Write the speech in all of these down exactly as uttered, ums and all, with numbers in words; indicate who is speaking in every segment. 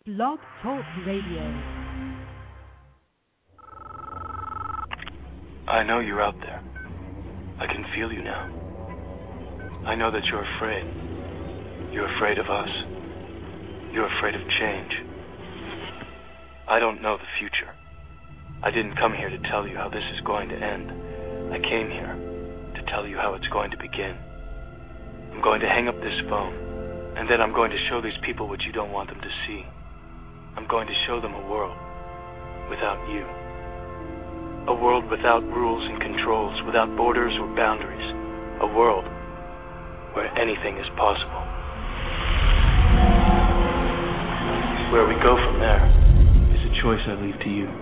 Speaker 1: Blog Talk Radio.
Speaker 2: I know you're out there. I can feel you now. I know that you're afraid. You're afraid of us. You're afraid of change. I don't know the future. I didn't come here to tell you how this is going to end. I came here to tell you how it's going to begin. I'm going to hang up this phone, and then I'm going to show these people what you don't want them to see. I'm going to show them a world without you. A world without rules and controls, without borders or boundaries. A world where anything is possible. Where we go from there is a choice I leave to you.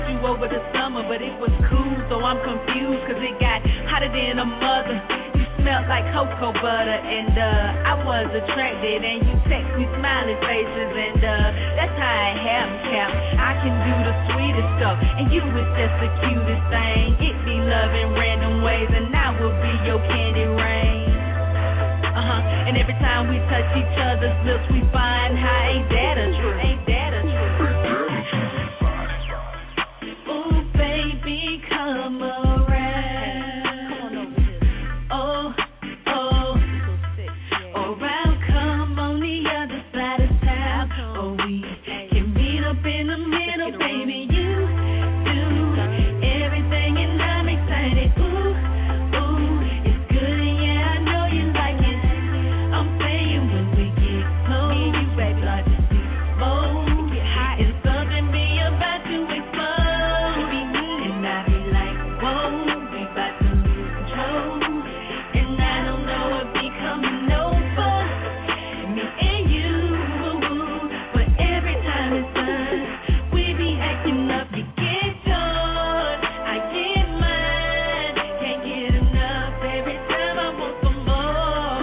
Speaker 1: you over the summer, but it was cool, so I'm confused, cause it got hotter than a mother. You smelled like cocoa butter, and uh, I was attracted, and you text me smiling faces, and uh, that's how it happened, Cap. I can do the sweetest stuff, and you was just the cutest thing. It be love in random ways, and I will be your candy rain. Uh-huh, and every time we touch each other's lips, we find how ain't that a truth, ain't that a truth. Ooh, baby, come around. Oh, oh, around, come on the other side of town. Oh, we can meet up in the middle, baby, you do everything, and I'm excited. Ooh, ooh, it's good, and yeah, I know you like it. I'm saying when we get close, me and you, baby, like to see smoke. It's something be about to explode, and I be like, whoa, we about to lose control, and I don't know what be coming over me and you, but every time it's done, we be acting up. You get yours, I get mine, can't get enough. Every time I want some more.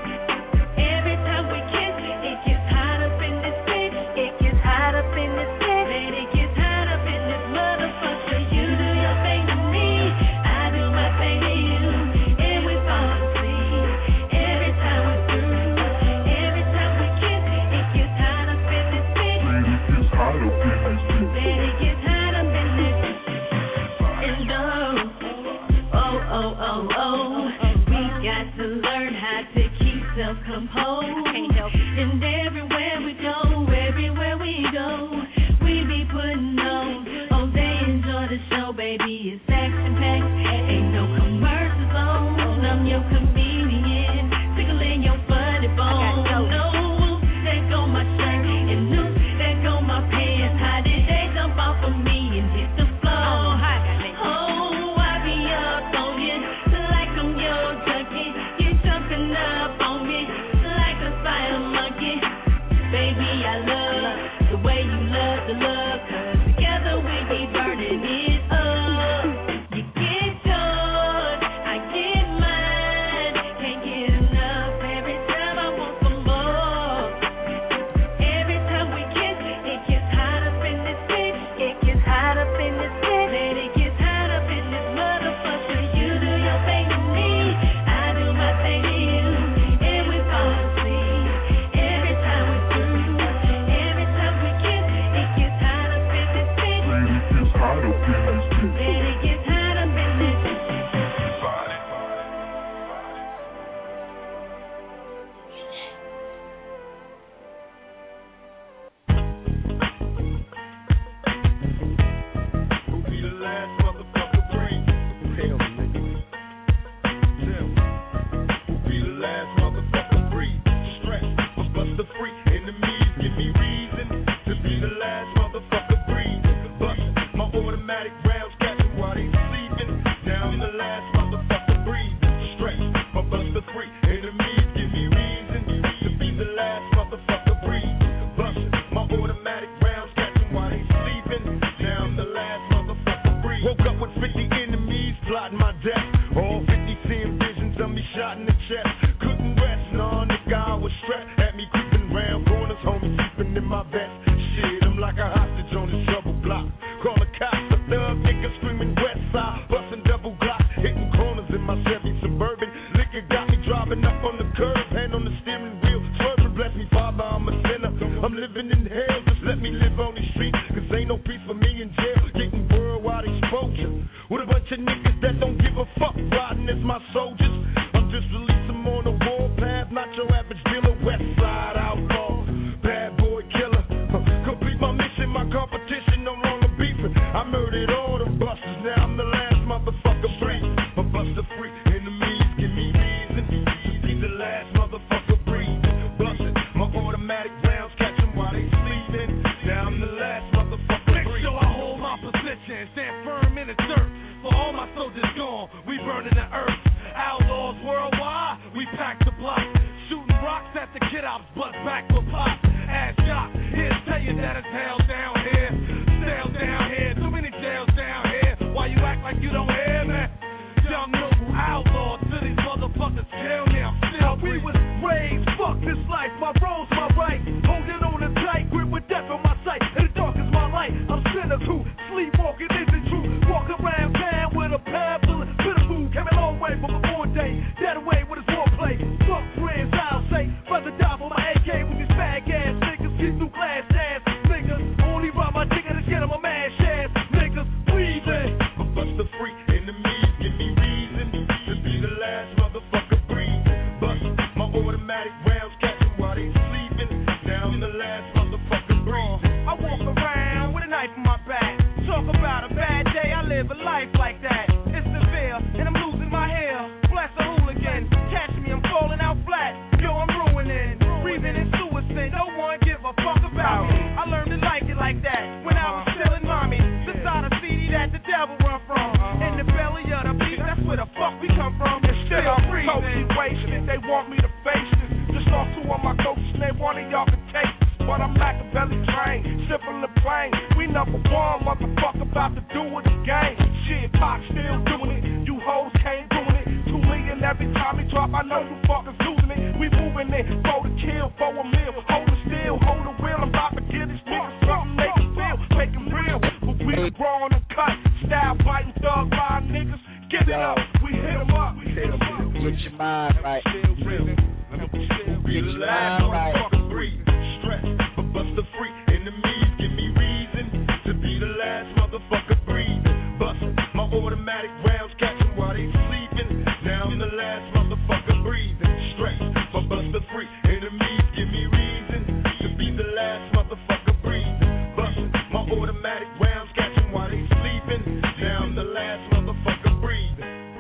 Speaker 1: Every time we kiss, it gets hot up in this bitch. It gets hot up in this bitch. Man, it gets hot up in this motherfucker. You do your thing to me, I do my thing to you, and we fall asleep. Every time we're through, every time we kiss, it gets hot up in this bitch. Man, it gets hot up in this bitch. Man, it gets hot up in this. And oh, oh, oh, oh, oh, we got to learn how to keep self-composed. I can't help it. And everywhere we go, everywhere we go, we be putting on. Oh, they enjoy the show, baby. It's action-packed. Ain't no commercials on. I'm your comedian, tickling your funny bone. No, there go my shirt, and no, there go my pants. How did they jump off of me and hit the floor? Oh, I be up on you like I'm your junkie. You jumping up on me like a spider monkey. Baby, I love the way you love the love, cause together we be burning it up. You get yours, I get mine, can't get enough. Every time I want some more. Every time we kiss, it gets hot up in this bitch. It gets hot up in this bitch. Then it gets hot up in this motherfucker. You do your thing to me, I do my thing to you, and we fall asleep. Every time we're through, every time we kiss, it gets hot up in this bitch. Man, it gets hot up in this bitch. Then it gets hot up in this body.
Speaker 3: Who be the last motherfucker breathe? Hell, nigga. Tim. Who be the last motherfucker breathe? Stress, I'm buster free. Enemies give me reason to be the last motherfucker breathe. Bust my automatic rounds, catch 'em while they sleeping. Now I'm the last motherfucker breathe. Stress, I'm buster free. Enemies give me reason to be the last motherfucker breathe. Bust my automatic rounds, catch 'em while they sleeping. Now I'm the last motherfucker breathe. Woke up with fifty enemies plotting my death. All fifty seeing visions of me shot in the chest. Couldn't rest, nah, nigga, I was strapped. Had me creeping round corners, homie, sleeping in my vest. Shit, I'm like a hostage on this trouble block. Call the cops, a thug nigga screaming west side. Busting double block, hitting corners in my Chevy Suburban. Liquor got me driving up on the curb, hand on the steering wheel. Swerving, bless me, Father, I'm a sinner. I'm living in hell, just let me live on these streets. Cause ain't no peace for me in jail. Getting worldwide exposure with a bunch of niggas that don't give a fuck. Riding as my soldiers. I'm just releasing them on the warpath. Not your average dealer, west side outlaw. Bad boy killer. Huh. Complete my mission, my competition no longer beefing. I murdered all the busters, now I'm the last motherfucker breathe. I'm buster free, enemies give me reason to be the last motherfucker breathe. Busting my automatic rounds, catch 'em while they sleeping. Now I'm the last motherfucker breathe. Make sure I hold my position, stand firm in the dirt. For all my soldiers gone, we burning the earth. Outlaws worldwide, we pack the block. Shooting rocks at the kid ops, but back for pop. Ass shot, here to tell you that it's hell down here. Stale down here, too many jails a life like that. It's severe, and I'm losing my hair. Bless a hooligan, catch me, I'm falling out flat. Yo, I'm ruining, breathing in suicide. No one give a fuck about me. I learned to like it like that when I was still in mommy. The side of C D that the devil run from. In the belly of the beast, that's where the fuck we come from. And still I'm breathing. Wasted, they want me to face this. Just lost two of my coaches, name one of y'all can take this. But I'm like a belly train, sipping the plane. We number one, motherfucker, about to do it again. Shit, Pac still doing it, you hoes can't doing it. Two million every time we drop, I know you fuckers losing it. We moving it, for the kill, for a meal. Hold it still, hold the wheel, I'm about to get this niggas something they can feel, make it real. But we growing and cut, style biting, thug line niggas. Give it up, we hit them up, we hit them up.
Speaker 4: Get your mind right.
Speaker 3: Be the last motherfucker breathe. Stress, but bust the free. Enemies give me reason to be the last motherfucker breathing. Bust my automatic rounds, catch them while they sleeping. Now I'm the last motherfucker breathing. Stress, but bust the free. Enemies give me reason to be the last motherfucker breathing. Bust my automatic rounds, catch them while they sleeping. Now I'm the last motherfucker breathing.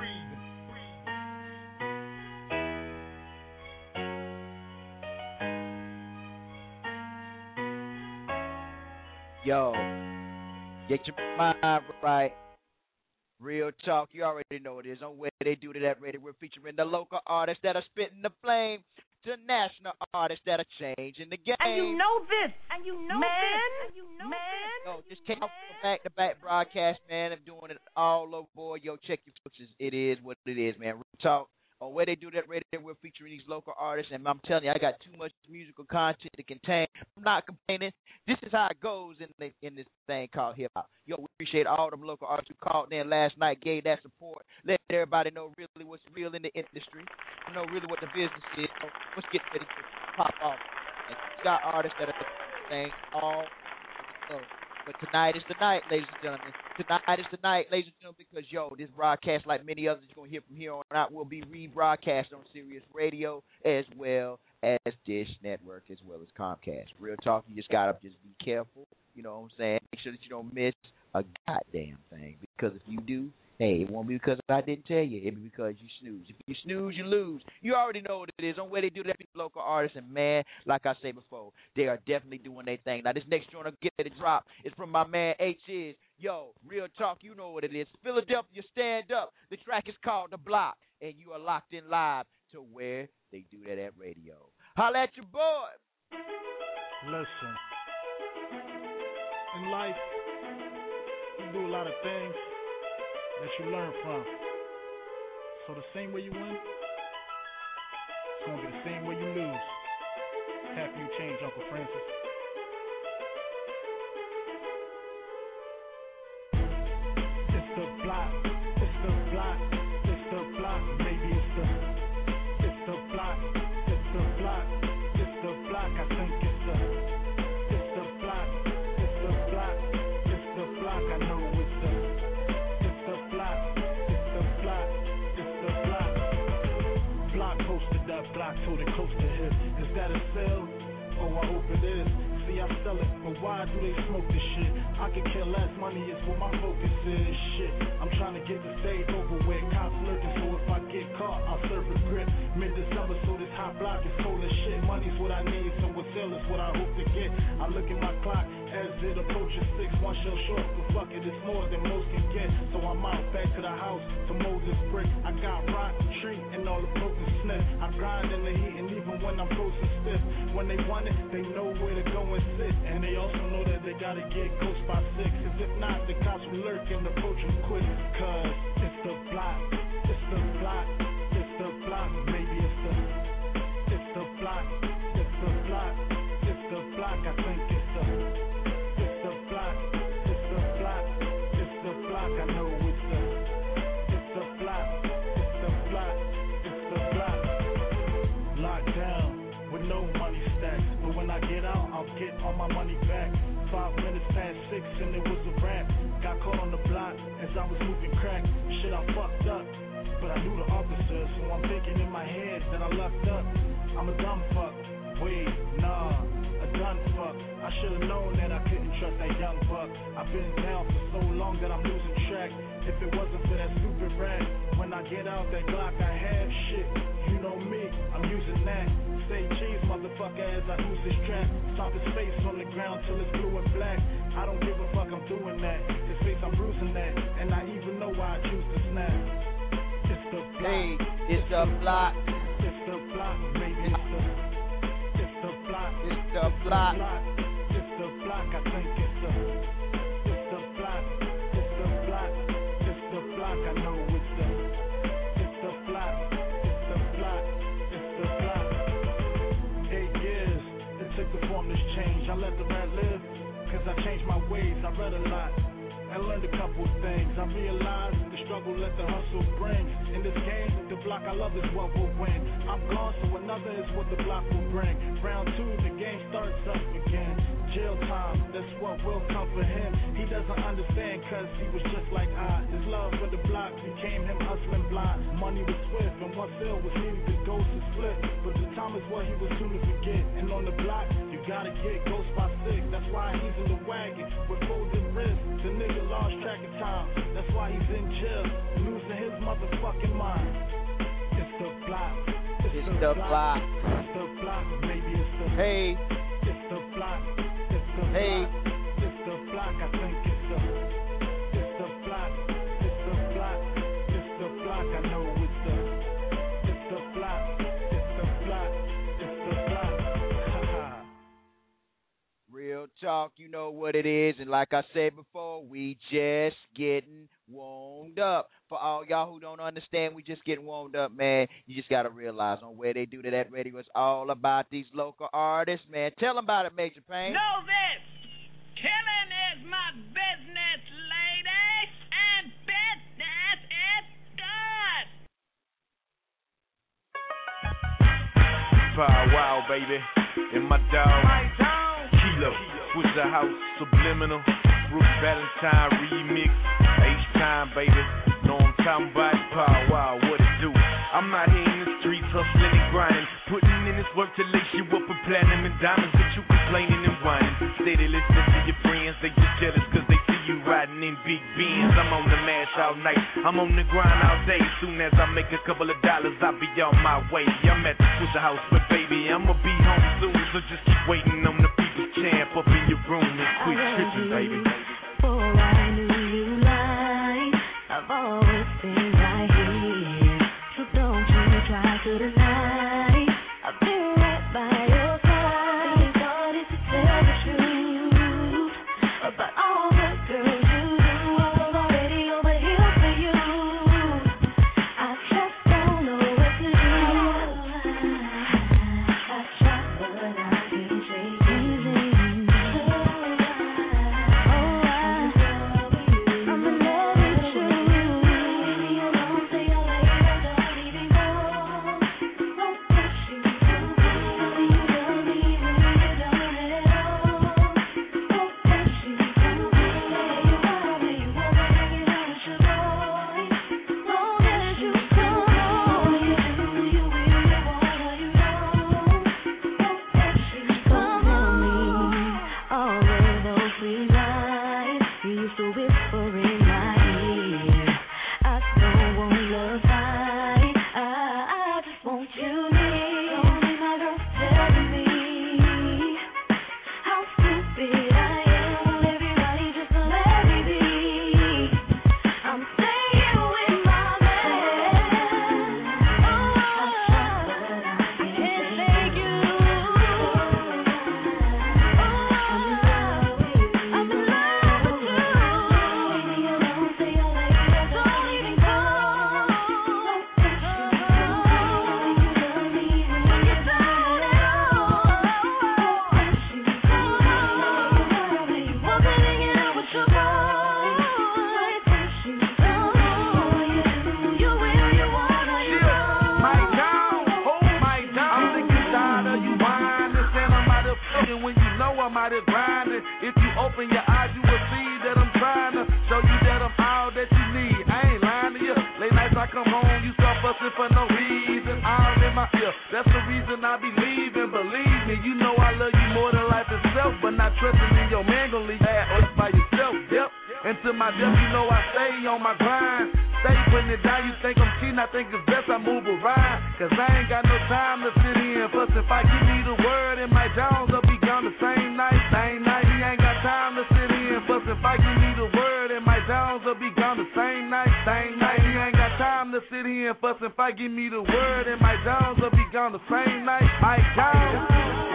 Speaker 4: Yo, get your mind right. Real talk, you already know it is. On Where They Do That Radio, we're featuring the local artists that are spitting the flame to national artists that are changing the game.
Speaker 5: And you know this. And you know man, this. And you know man.
Speaker 4: Yo, just came out from back-to-back broadcast, man. I'm doing it all over, boy. Yo, check your pictures. It is what it is, man. Real talk. On Where They Do That Radio, we're featuring these local artists, and I'm telling you, I got too much musical content to contain. I'm not complaining. This is how it goes in the, in this thing called hip-hop. Yo, we appreciate all them local artists who called in last night, gave that support, let everybody know really what's real in the industry, you know really what the business is. So let's get ready to pop off. And we got artists that are saying all so. But tonight is the night, ladies and gentlemen. Tonight is the night, ladies and gentlemen, because, yo, this broadcast, like many others you're going to hear from here on out, will be rebroadcast on Sirius Radio as well as Dish Network as well as Comcast. Real talk, you just got to just be careful, you know what I'm saying? Make sure that you don't miss a goddamn thing, because if you do, hey, it won't be because I didn't tell you. It'll be because you snooze. If you snooze, you lose. You already know what it is. On Where They Do That, local artists, and man, like I said before, they are definitely doing their thing. Now, this next joint I'll get ready to drop is from my man H is. Yo, real talk, you know what it is. Philadelphia, stand up. The track is called The Block, and you are locked in live to Where They Do That at Radio. Holla at your boy.
Speaker 6: Listen, in life, you do a lot of things that you learn from. So the same way you win, it's gonna be the same way you lose. Happy you change, Uncle Francis. It's the block, it's the block, it's the block, maybe it's the, it's the block, it's the block, it's the block, I think it's the, it's the block, it's the block, it's the block, I know it's the, it's the block, it's the block, it's the block. Block posted up, block told it close to his. Is that a sale? Oh, I hope it is. See, I sell it, but why do they smoke this shit? I can care less, money is what my focus is. Shit, I'm trying to get the stage over with. Cops lurking, so if I get caught, I'll serve a grip. Mid-December, so this hot block is cold as shit. Money's what I need, so what's sale is what I hope to get. I look at my clock as it approaches six, one shell short, but fuck it, it's more than most can get. So I'm out back to the house to mold this brick. I got rotten tree and all the broken sniff. I grind in the heat, and even when I'm frozen stiff, when they want it, they know where to go and sit. And they also know that they gotta get ghost by six. Cause if not, the cops will lurk and approach them quick. Cause it's the block, it's the block, it's the block, maybe it's the, it's the block, it's the block, it's the block, I think it's the, it's the block, it's the block, it's the block, I know it's the, it's the block, it's the block, it's the block. Locked down with no money stacks, but when I get out, I'll get all my money back. Five minutes past six and it was a wrap. Got caught on the block as I was moving crack. Shit, I fucked up, but I knew the officers, so I'm thinking in my head that I lucked up. I'm a dumb fuck. Wait, nah, a done fuck. I should've known that I couldn't trust that young buck. I've been down for so long that I'm losing track. If it wasn't for that stupid rap, when I get out that Glock I have shit. You know me, I'm using that. Say cheese, motherfucker, as I use this trap. Stomp his face on the ground till it's blue and black. I don't give a fuck, I'm doing that. His face, I'm bruising that. And I even know why I choose to snap. It's the block.
Speaker 4: Hey, it's the block.
Speaker 6: It's the block, baby. It's the, it's the block.
Speaker 4: It's the block.
Speaker 6: It's the block, I think it's the, it's the block. It's the block. It's the block, I know it's the, it's the block. It's the block. It's the block. Eight years, it took to form this change. I let the rap live, cause I changed my ways. I read a lot. I learned a couple things. I realized the struggle that the hustle brings. In this game, the block I love is what will win. I'm gone, so another is what the block will bring. Round two, the game starts up again. Jail time, that's what will come for him. He doesn't understand, cause he was just like I. His love for the block became him hustling blind. Money was swift, and one sale was needed to ghost and split. But the time is what he was soon to forget. And on the block, you gotta get ghost by six. That's why he's in the wagon with folded wrists. The nigga lost track of time. That's why he's in jail, losing his motherfucking mind. It's the block. It's,
Speaker 4: It's
Speaker 6: the,
Speaker 4: the
Speaker 6: block.
Speaker 4: block.
Speaker 6: It's the block. Maybe it's the.
Speaker 4: Hey,
Speaker 6: It's the block. It's the
Speaker 4: Hey.
Speaker 6: block. It's the block. I think it's the. It's the block. It's the block. It's the block. I know it's the. It's the block. It's the block. It's the block. Haha.
Speaker 4: real talk, you know what it is. And like I said before, we just getting warmed up. For all y'all who don't understand, we just getting warmed up, man. You just got to realize on where they do that radio, it's all about these local artists, man. Tell them about it, Major Payne.
Speaker 5: Know this. Killing is my business, ladies, and business is good.
Speaker 3: Pow wow, baby. And my dog, Kilo. Switch the house, subliminal. Bruce Valentine remix. H-time, baby. Know I'm talking about pow wow, what it do? I'm out here in the streets hustling and grinding. Putting in this work to lace you up with platinum and diamonds. But you complaining and whining. Steady listening to your friends. They just jealous cause they see you riding in big Benz. I'm on the mash all night. I'm on the grind all day. Soon as I make a couple of dollars, I'll be on my way. I'm at the Switch House, but baby, I'ma be home soon. So just keep waiting on the people's champ up in your room and quit tripping, baby.
Speaker 1: Before I knew you lied, I've always been right here. So don't you try to deny, I've been right by your side. You started to tell the truth about all the girls you do. I was already over here for you. I just don't know what to do. I try, but I can't take it easy.
Speaker 3: For no reason, I'm in my ear. That's the reason I be leaving. Believe me, you know I love you more than life
Speaker 7: but not trusting in your man gon' leave bad or by yourself, yep. And to my death, you know I stay on my grind. Stay putting it down, you think I'm cheating, I think it's best I move around. Cause I ain't got no time to sit here and fuss. If I give me the word and my Jones will be gone the same night, same night. He ain't got time to sit here and fuss. If I give me the word and my Jones will be gone the same night, same night. He ain't got time to sit here and fuss. If I give me the word and my Jones will be gone the same night, Mike Jones.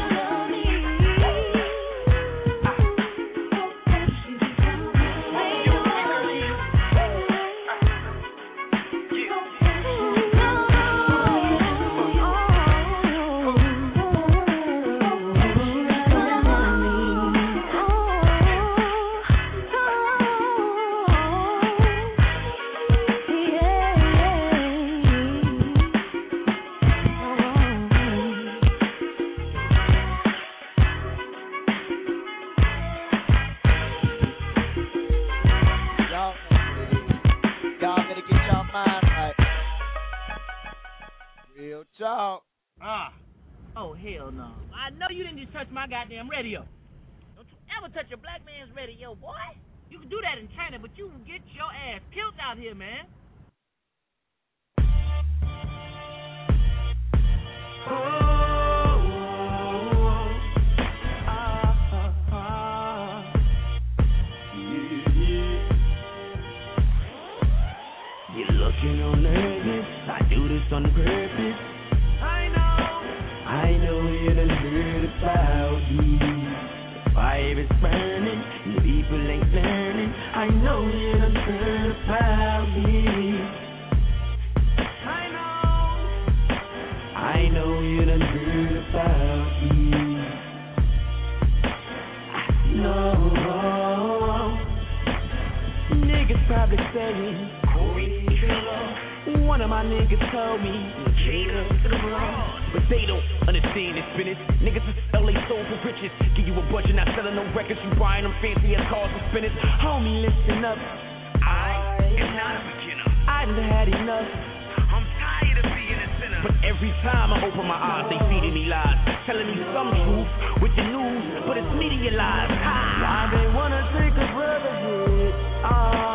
Speaker 4: Talk.
Speaker 8: Ah. Oh, hell no. I know you didn't just touch my goddamn radio. Don't you ever touch a black man's radio, boy. You can do that in China, but you can get your ass killed out here, man.
Speaker 9: You're looking on nervous. I do this on purpose. I know. I know you done heard about me. The fire is burning, and the people ain't learning. I know you done heard about me. I know. I know you done heard about me. I know. Niggas probably saying, one of my niggas told me, Jada to the wrong. But they don't understand this business. Niggas is L A sold for riches. Give you a budget, not selling no records. You buying them fancy ass cars and spinners. Homie, listen up. I am not a beginner. I've had enough. I'm tired of being a sinner. But every time I open my eyes, they feeding me lies. Telling me some truth with the news, but it's media lies. Why they wanna take a brotherhood? Oh.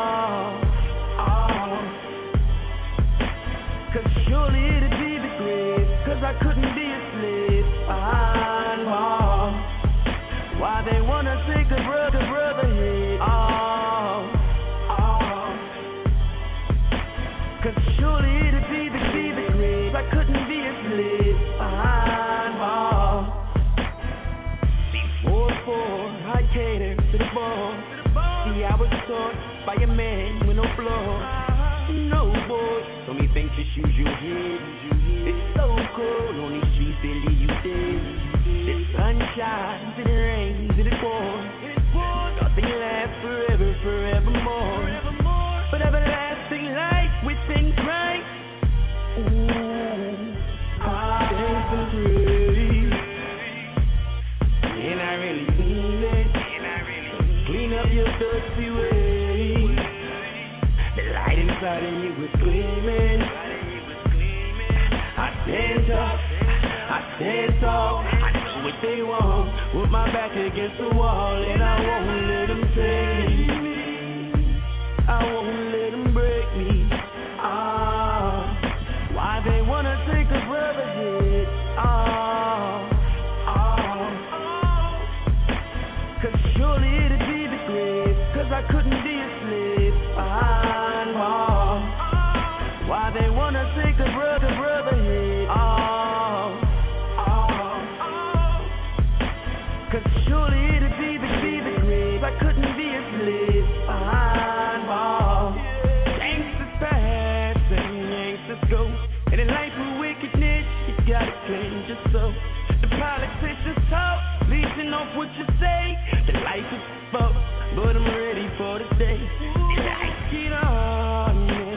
Speaker 9: Cause surely it'd be the grave. Cause I couldn't be a slave behind walls. Why they wanna take a brother, brother head? Oh, oh. Cause surely it'd be the, be the grave. I couldn't be a slave behind walls. four four, I cater to the ball. See, I was taught by a man with no flaws. No boy, so me think to shoot you head. It's so cold on these streets, they leave you dead. The sun shines, and it rains, and it pours. Nothing lasts forever, forevermore. But everlasting life within Christ. Ooh, I dance and pray. And I really mean it. Clean up your dirty ways. The light inside of you was gleaming. I stand up, I stand tall. I know what they want. With my back against the wall, and I won't let them take me. I won't let them break me. Ah, why they wanna take a brother's head? Ah, ah. Cause surely it'd be the grave. Cause I couldn't be a slave. Ah. Why they wanna take a brother, brother head? Oh, oh, oh. Cause surely it'd be the, be the grave. I couldn't be a slave behind walls. Gangsters pass and gangsters go. And in life with wickedness, you gotta cleanse your soul. The politicians talk, leeching off what you say. The life is fucked, but I'm ready for the day. Life get on.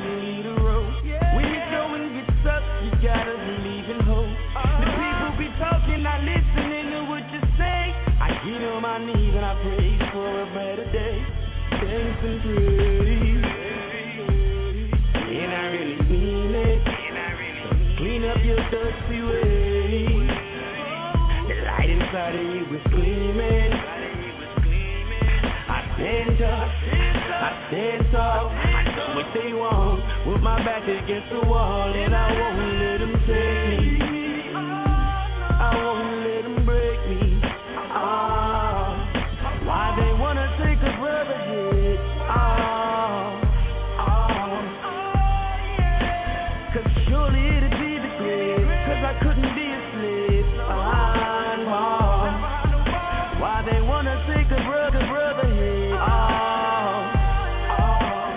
Speaker 9: Gotta believe in hope. The people be talking, not listening to what you say. I get on my knees and I pray for a better day. Thanks and praise. And I really mean it. Clean up your dirty ways. The light inside of you is gleaming. they want. With my back against the wall, and I won't let them take me. I won't let them break me. Ah, why they wanna take a brother hit? Ah, ah, cause surely it'd be the grave, cause I couldn't be a slave. Ah, ah, why they wanna take a brother, brother hit? Ah, ah,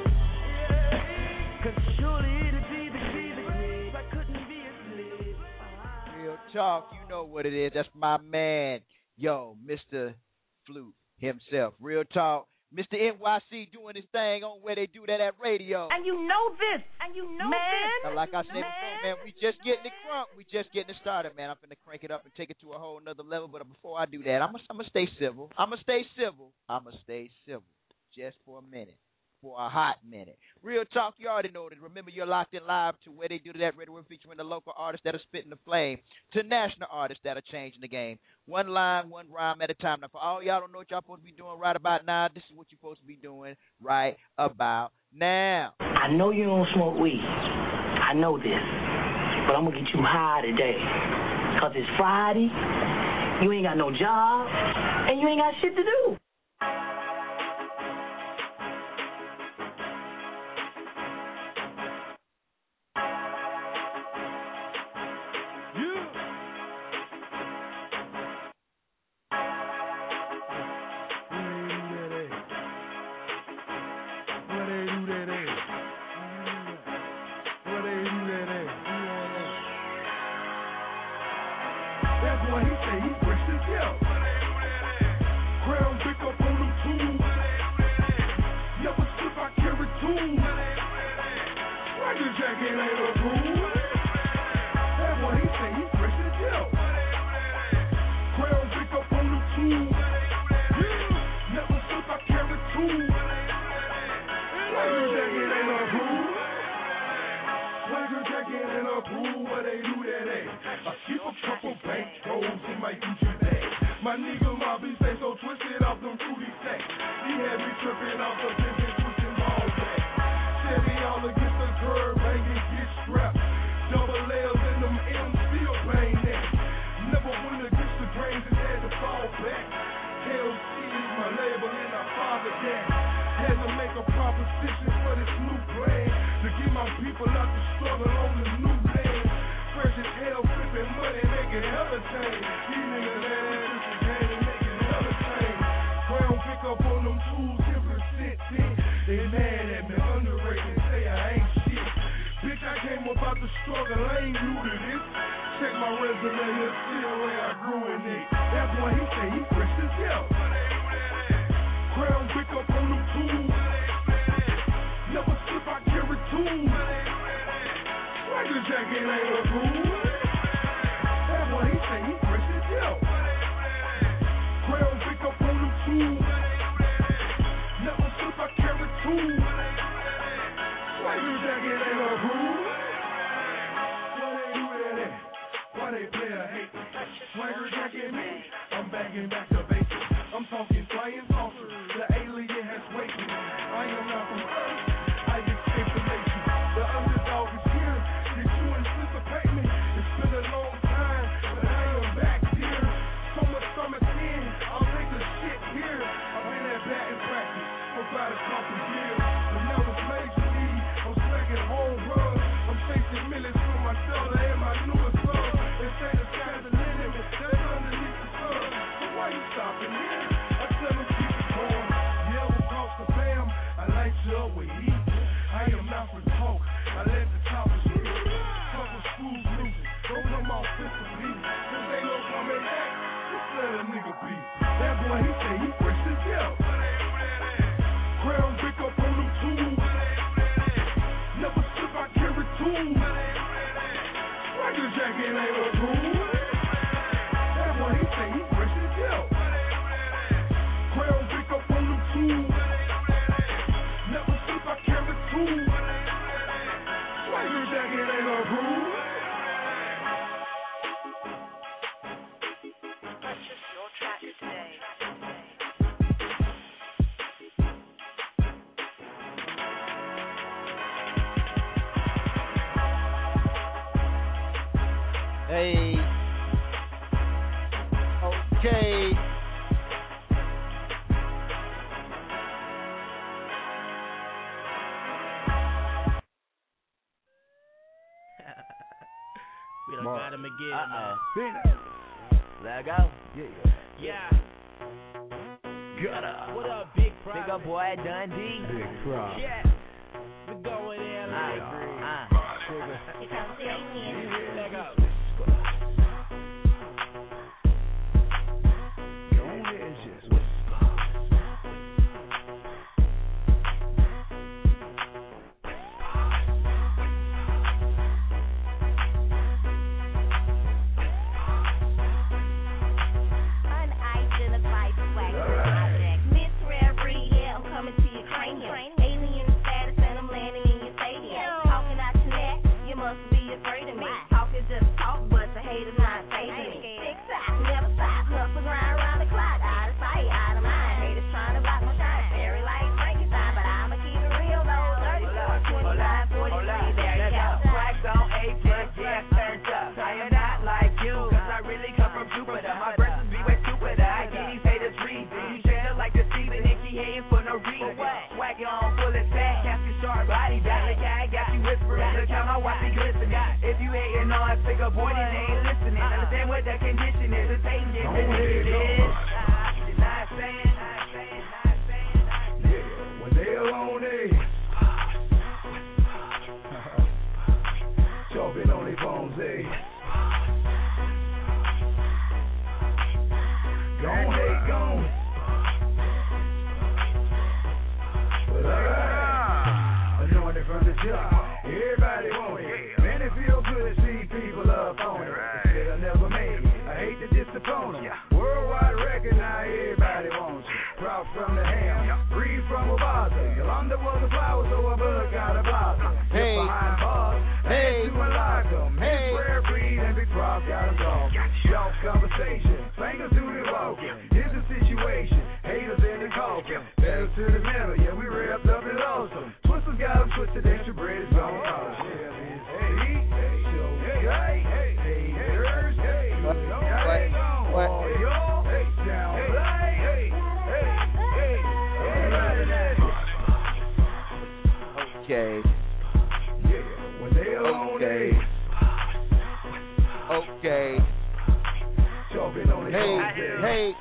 Speaker 9: cause surely it'd be the, be the grave, I couldn't be a slave.
Speaker 4: Real talk, you know what it is. That's my man, yo, Mister Flute himself. Real talk, Mister N Y C doing his thing on Where They Do That at radio.
Speaker 5: And you know this. And you know
Speaker 8: Man.
Speaker 5: this.
Speaker 4: Now, like I said
Speaker 5: Man.
Speaker 4: before, man, we just getting it crunk. We just getting it started, man. I'm finna crank it up and take it to a whole nother level. But before I do that, I'm gonna I'm gonna stay civil. I'm gonna stay civil. I'm gonna stay civil just for a minute. For a hot minute. Real talk, you already know it. Remember, you're locked in live to Where They Do That radio. We're featuring the local artists that are spitting the flame to national artists that are changing the game. One line, one rhyme at a time. Now, for all y'all don't know what y'all supposed to be doing right about now, this is what you're supposed to be doing right about now.
Speaker 10: I know you don't smoke weed. I know this. But I'm going to get you high today. Because it's Friday, you ain't got no job, and you ain't got shit to do.
Speaker 4: Hey. Okay.
Speaker 8: We done got him again,
Speaker 9: Uh-oh.
Speaker 8: man.
Speaker 9: Let go.
Speaker 8: Yeah. Yeah.
Speaker 9: Got her.
Speaker 8: What up, Big Pro?
Speaker 9: Big up boy Dundee.
Speaker 6: Big Prop.
Speaker 8: Yeah. We going in like
Speaker 9: Uh,
Speaker 8: Let go.
Speaker 6: Go ahead and just whisper.
Speaker 5: Unidentified swag project. Miss Rare Breed, yeah, I'm coming to your cranium. Alien status and I'm landing in your stadium. Talking out your neck, you must be afraid of me. Talk is just talk, but the haters not facing me. Six shots, never stop, hustle grind around the clock. Out of sight, out of mind. Haters trying to block my shine. Very like Frankenstein, but I'ma keep it real though. thirty-four, twenty-nine, forty-three, there you go.
Speaker 9: Flags on A plus, yeah, turned up. I am not like you, cause I really come from Jupiter. My verses be way stupider. I get these haters reason. You share like the Steven and he hating for no reason. Swagger on full attack, casket sharp body back. Like I got you whispering. Look how my watch be glistening. If you hating on a figure boy, then they ain't listening. Understand what the condition is. It's hating just as it is. Not saying, not saying, not saying, not saying.
Speaker 6: Yeah, when they're on it. Chopping on their phones, eh? Gone, hey, gone. Well, alright. Anointed from the top. Everybody want it. Man, it feel good to see people up on it. Said I never made it. I hate to disappoint them. Worldwide record, now everybody wants it. Props from the ham. Breathe from a bother. Yolanda was a flower, so a bug got a blossom.
Speaker 4: Hey.
Speaker 6: Behind bars.
Speaker 4: Hey.
Speaker 6: To unlock them.
Speaker 4: Hey.
Speaker 6: Rare breed and big props got them talking. Shelf conversation. Fingers to the walking. Here's the situation. Haters in the coffin. Pedal to the metal. Yeah, we wrapped up and awesome. Twisters got them twisted. Extra bread is gone. Hey, hey, so, hey, hey, hey, haters. Hey,
Speaker 4: What?
Speaker 6: hey,
Speaker 4: What?
Speaker 6: oh, yo, hey, sound like, hey, hey, hey, everybody that.
Speaker 4: Okay.
Speaker 6: Yeah, when they on
Speaker 4: Okay.
Speaker 6: it.
Speaker 4: Okay.
Speaker 6: Chopping on it.
Speaker 4: Hey, hey.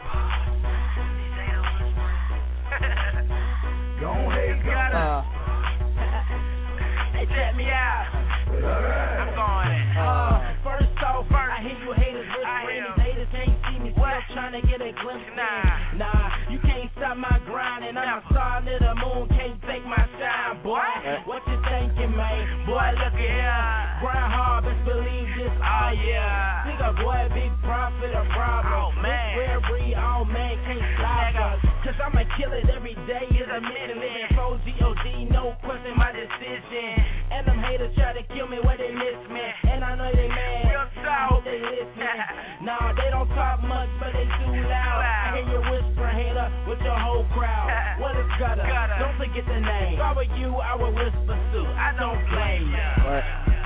Speaker 6: Go ahead, go.
Speaker 4: Uh,
Speaker 9: Hey, check me out.
Speaker 6: Well, all right.
Speaker 9: I'm going.
Speaker 8: Uh, first off, I hear you haters whispering. These haters can't see me still trying to get a glimpse in. Nah, you can't stop my grind, and I'm a star of the moon, can't take my shine, boy. What you thinking, man? Boy, look at here. Grind hard, best believe this, oh yeah. Think a boy, big profit, a problem.
Speaker 9: Oh, man.
Speaker 8: This rare breed, oh man, can't stop us. Cause I'ma kill it every day, is a mission living. Full G O D, no question my decision. And them haters try to kill me where they miss me. And I know they mad, I hope they listening. Nah, they don't talk much, but they too loud. I hear you whisper, hater, with your whole crowd. What is gutter? Don't forget the name. If I were you, I would whisper too. I don't blame ya.
Speaker 4: What?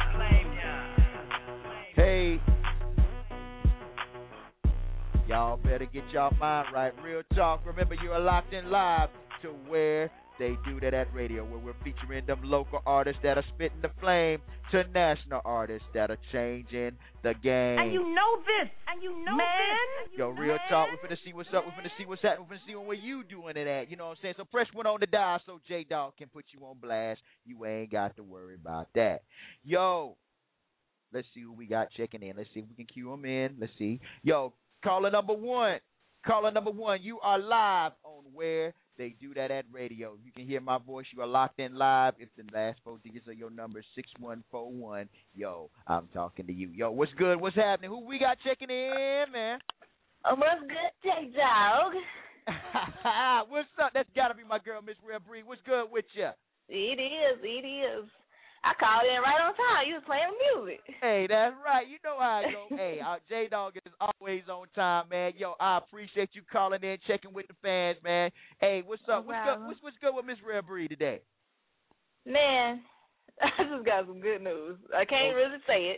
Speaker 4: Hey. Y'all better get y'all mind right. Real talk. Remember, you are locked in live to where they do that at radio, where we're featuring them local artists that are spitting the flame to national artists that are changing the game.
Speaker 5: And you know this. And you know
Speaker 8: Man.
Speaker 5: this.
Speaker 4: Yo, real talk. We're finna see what's up. We're finna see what's happening. We're finna see where you doing it at. You know what I'm saying? So press one on the dial so J-Dog can put you on blast. You ain't got to worry about that. Yo, let's see who we got checking in. Let's see if we can cue them in. Let's see. Yo, caller number one. Caller number one. You are live on Where They Do That at Radio. You can hear my voice. You are locked in live. If the last four digits of your number is six one four one. Yo, I'm talking to you. Yo, what's good? What's happening? Who we got checking in, man?
Speaker 5: Oh, what's good, J-Dog?
Speaker 4: What's up? That's got to be my girl, Miss Rare Breed. What's good with you?
Speaker 5: It is, it is. I called in right on time. You was playing music.
Speaker 4: Hey, that's right. You know how I go. Hey, our J-Dog is always on time, man. Yo, I appreciate you calling in, checking with the fans, man. Hey, what's up? What's good? What's, what's good with Miss Rare Breed today?
Speaker 5: Man, I just got some good news. I can't really say it,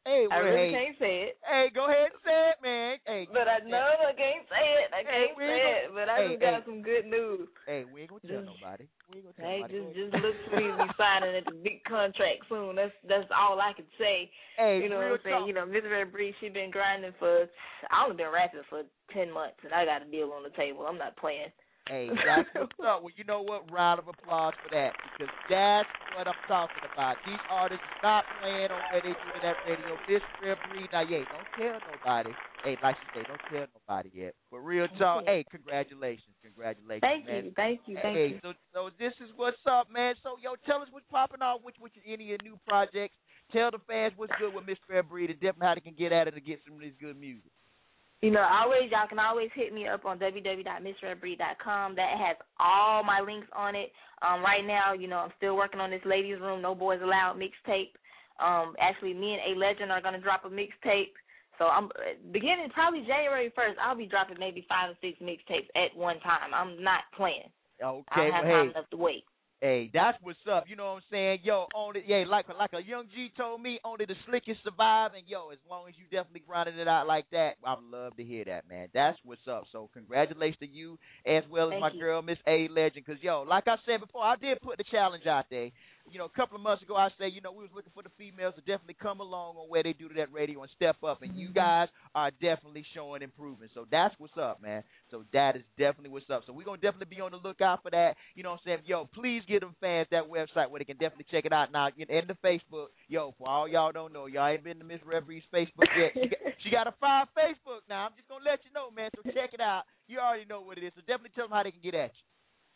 Speaker 4: Hey,
Speaker 11: I
Speaker 4: well,
Speaker 11: really
Speaker 4: hey,
Speaker 11: can't say it.
Speaker 4: Hey, go ahead and say it, man. Hey,
Speaker 11: But I know I can't say it. I
Speaker 4: Hey,
Speaker 11: can't
Speaker 4: we
Speaker 11: say
Speaker 4: ain't
Speaker 11: it.
Speaker 4: gonna-
Speaker 11: But I
Speaker 4: hey,
Speaker 11: just got
Speaker 4: hey.
Speaker 11: some good news.
Speaker 4: Hey, we ain't gonna tell
Speaker 11: Just-
Speaker 4: nobody. We ain't gonna tell
Speaker 11: Hey,
Speaker 4: nobody.
Speaker 11: just
Speaker 4: Go
Speaker 11: just
Speaker 4: ahead.
Speaker 11: look for me to be signing at the big contract soon. That's that's all I can say.
Speaker 4: Hey,
Speaker 11: You know
Speaker 4: real
Speaker 11: what I'm saying?
Speaker 4: talk.
Speaker 11: You know, Miss Red Bree, she been grinding for I only been rapping for ten months, and I got a deal on the table. I'm not playing.
Speaker 4: Hey, that's what's up. Well, you know what? Round of applause for that, because that's what I'm talking about. These artists stop playing on where they do to that radio. Miss Red Bree, now, yeah, don't tell nobody. Hey, like you say, don't tell nobody yet. But real talk, hey, congratulations, congratulations,
Speaker 11: Thank
Speaker 4: man.
Speaker 11: you, thank you, thank
Speaker 4: hey,
Speaker 11: you.
Speaker 4: so so this is what's up, man. So yo, tell us what's popping off, which which any of your new projects. Tell the fans what's good with Miss Red Bree, and definitely how they can get at it to get some of this good music.
Speaker 11: You know, always y'all can always hit me up on w w w dot miss red bree dot com. That has all my links on it. Um, right now, you know, I'm still working on this Ladies Room No Boys Allowed mixtape. Um, actually, me and A Legend are gonna drop a mixtape. So I'm beginning probably January first. I'll be dropping maybe five or six mixtapes at one time. I'm not playing.
Speaker 4: Okay,
Speaker 11: I don't have
Speaker 4: well,
Speaker 11: time
Speaker 4: hey.
Speaker 11: enough to wait.
Speaker 4: Hey, that's what's up. You know what I'm saying? Yo, only yeah, like like a young G told me, only the slickest survive. And yo, as long as you definitely grinding it out like that, I'd love to hear that, man. That's what's up. So congratulations to you as well as
Speaker 11: Thank
Speaker 4: my
Speaker 11: you.
Speaker 4: girl Miss A Legend. Cause yo, like I said before, I did put the challenge out there. You know, a couple of months ago, I said, you know, we was looking for the females to definitely come along on where they do to that radio and step up. And you guys are definitely showing improvement. So that's what's up, man. So that is definitely what's up. So we're going to definitely be on the lookout for that. You know what I'm saying? Yo, please give them fans that website where they can definitely check it out. Now, in the Facebook, yo, for all y'all don't know, y'all ain't been to Miss Red Bree's Facebook yet. She got, she got a five Facebook now. I'm just going to let you know, man. So check it out. You already know what it is. So definitely tell them how they can get at you.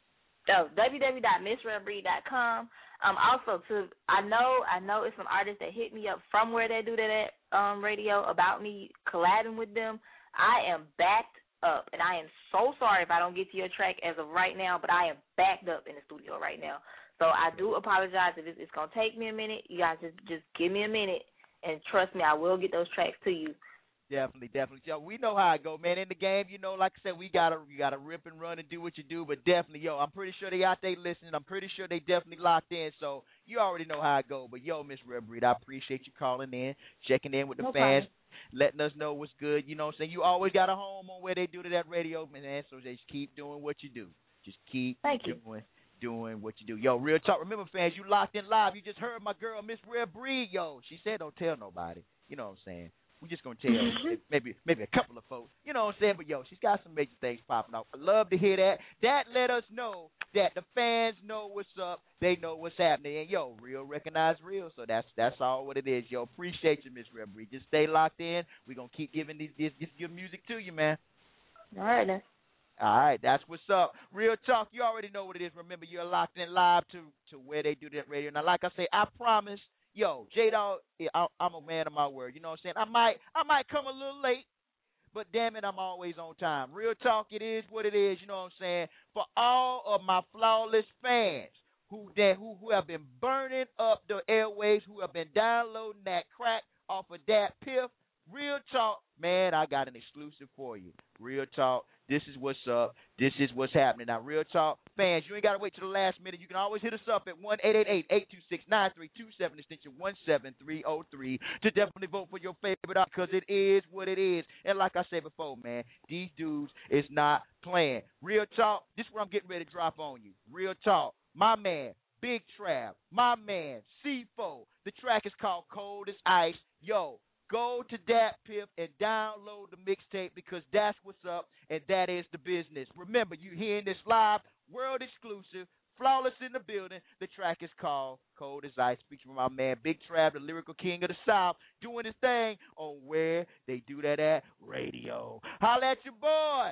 Speaker 11: So w w w dot miss red bree dot com. Um, also, to I know I know it's some artists that hit me up from where they do that at um, radio about me collabing with them. I am backed up, and I am so sorry if I don't get to your track as of right now, but I am backed up in the studio right now. So I do apologize if it's, it's going to take me a minute. You guys just, just give me a minute, and trust me, I will get those tracks to you.
Speaker 4: Definitely, definitely. Yo, we know how it go, man. In the game, you know, like I said, we gotta you gotta rip and run and do what you do. But definitely, yo, I'm pretty sure they out there listening. I'm pretty sure they definitely locked in. So you already know how it go. But yo, Miss Red Bree, I appreciate you calling in, checking in with the
Speaker 11: No
Speaker 4: fans,
Speaker 11: problem.
Speaker 4: letting us know what's good. You know what I'm saying? You always got a home on where they do to that radio, man. So just keep doing what you do. Just keep
Speaker 11: Thank you.
Speaker 4: doing doing what you do. Yo, real talk. Remember, fans, you locked in live. You just heard my girl, Miss Red Bree. Yo, she said don't tell nobody. You know what I'm saying? We're just going to tell maybe maybe a couple of folks. You know what I'm saying? But, yo, she's got some major things popping off. I love to hear that. That let us know that the fans know what's up. They know what's happening. And, yo, real recognize real. So that's that's all what it is. Yo, appreciate you, Miss Red Bree. Just stay locked in. We're going to keep giving these, this, this good music to you, man.
Speaker 11: All right, then.
Speaker 4: All right, that's what's up. Real talk, you already know what it is. Remember, you're locked in live to, to where they do that radio. Now, like I say, I promise, yo, J-Dawg, I'm a man of my word. You know what I'm saying? I might I might come a little late, but damn it, I'm always on time. Real talk, it is what it is. You know what I'm saying? For all of my flawless fans who that, who, who have been burning up the airways, who have been downloading that crack off of that piff, real talk, man, I got an exclusive for you. Real talk. This is what's up. This is what's happening. Now, real talk, fans, you ain't got to wait till the last minute. You can always hit us up at one eight eight eight, eight two six, nine three two seven, extension one seven three oh three, to definitely vote for your favorite artist, because it is what it is. And like I said before, man, these dudes is not playing. Real talk, this is what I'm getting ready to drop on you. Real talk, my man, Big Trav, my man, C four. The track is called Cold as Ice. Yo, go to Dat Piff and download the mixtape, because that's what's up, and that is the business. Remember, you hearing this live, world exclusive, flawless in the building. The track is called Cold as Ice, featuring my man Big Trav, the lyrical king of the South, doing his thing on where they do that at radio. Holla at your boy.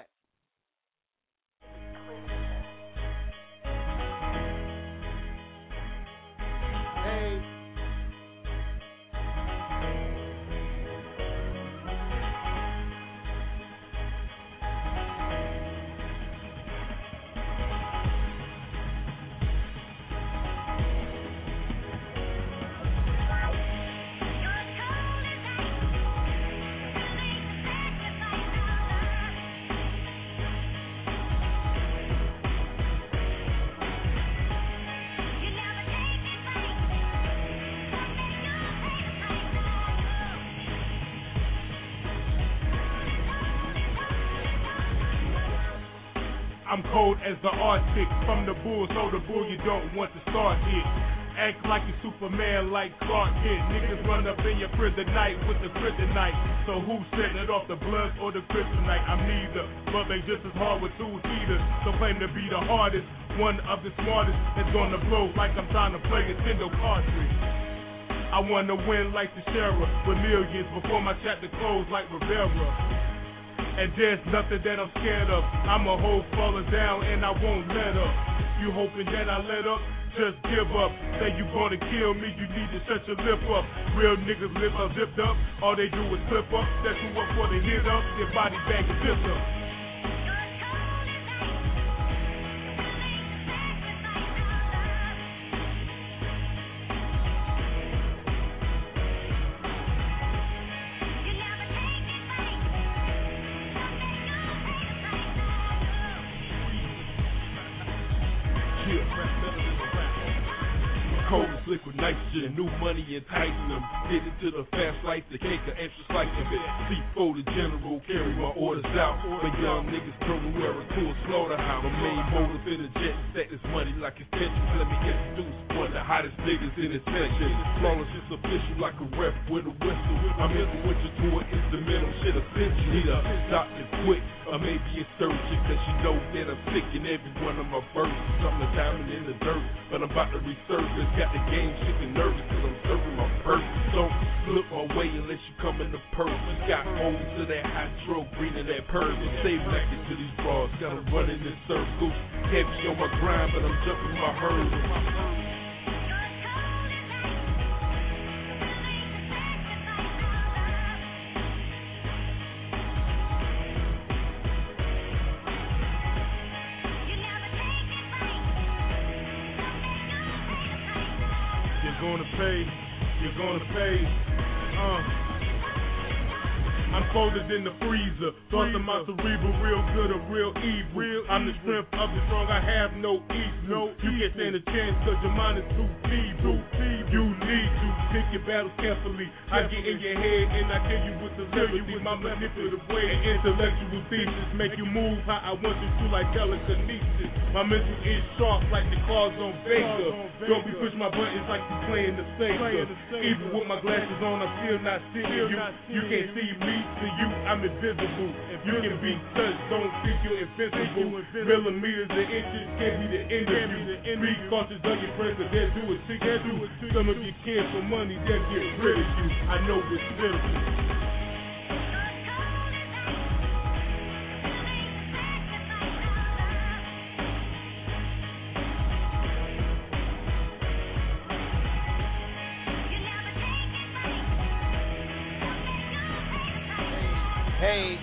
Speaker 4: Hey.
Speaker 3: I'm cold as the Arctic. From the bull, so the bull you don't want to start it. Act like you Superman like Clark Kent. Niggas run up in your prison night with the kryptonite. So who's setting it off, the blood or the kryptonite? I'm neither, but they just as hard with two heaters. So claim to be the hardest, one of the smartest. That's gonna blow like I'm trying to play Nintendo cartridge. I wanna win like the sheriff with millions before my chapter closed like Rivera. And there's nothing that I'm scared of. I'm a hoe falling down and I won't let up. You hoping that I let up? Just give up. Say you gonna kill me, you need to shut your lip up. Real niggas live up, zipped up. All they do is slip up. Set you up for the hit up. Their body bag is zipped up. Cold liquid nitrogen, new money enticing them. Get into the fast life, the cake, the extra slice of it. C four the general, carry my orders out. But young niggas turn the wearer to a slaughterhouse. My main motive in the jet, stack this money like it's pensions. Let me introduce one of the hottest niggas in this section. Flawless is official like a rep with a whistle. I'm influential to an instrumental shit essential. Need a doctor quick, or maybe a surgeon, cause you know that I'm sick in every one of my birds. Something a diamond in the dirt, but I'm about to resurface. Got the game shaking nervous cause I'm serving my purpose. Don't look my way unless you come in the purse. Got O's to that hydro, green and that purse. Stay back into these bras, gotta run in this circle. Heavy on my grind, but I'm jumping my hurdles. You're gonna pay, you're gonna pay, uh. I'm folded in the freezer, thoughts of my cerebral, real good or real evil. Real I'm evil. The strength of the strong, I have no equal. No you can't stand a chance cause your mind is too feeble. You need to pick your battles carefully. I get in your head and I kill you with the liberty. My manipulative way and intellectual thesis make you move how I want you to like telekinesis. My mental is sharp like the cars on Baker. Don't be pushing my buttons like you playing the Sega. Even with my glasses on, I'm still not seeing you. You can't see me. To you, I'm invisible. You can be touched, don't think you're invincible. Millimeters and inches can't be the end of you. Be cautious of your friends, cause they'll do it to you. Some of you can for money, they'll get rid of you. I know it's pitiful.
Speaker 4: Hey.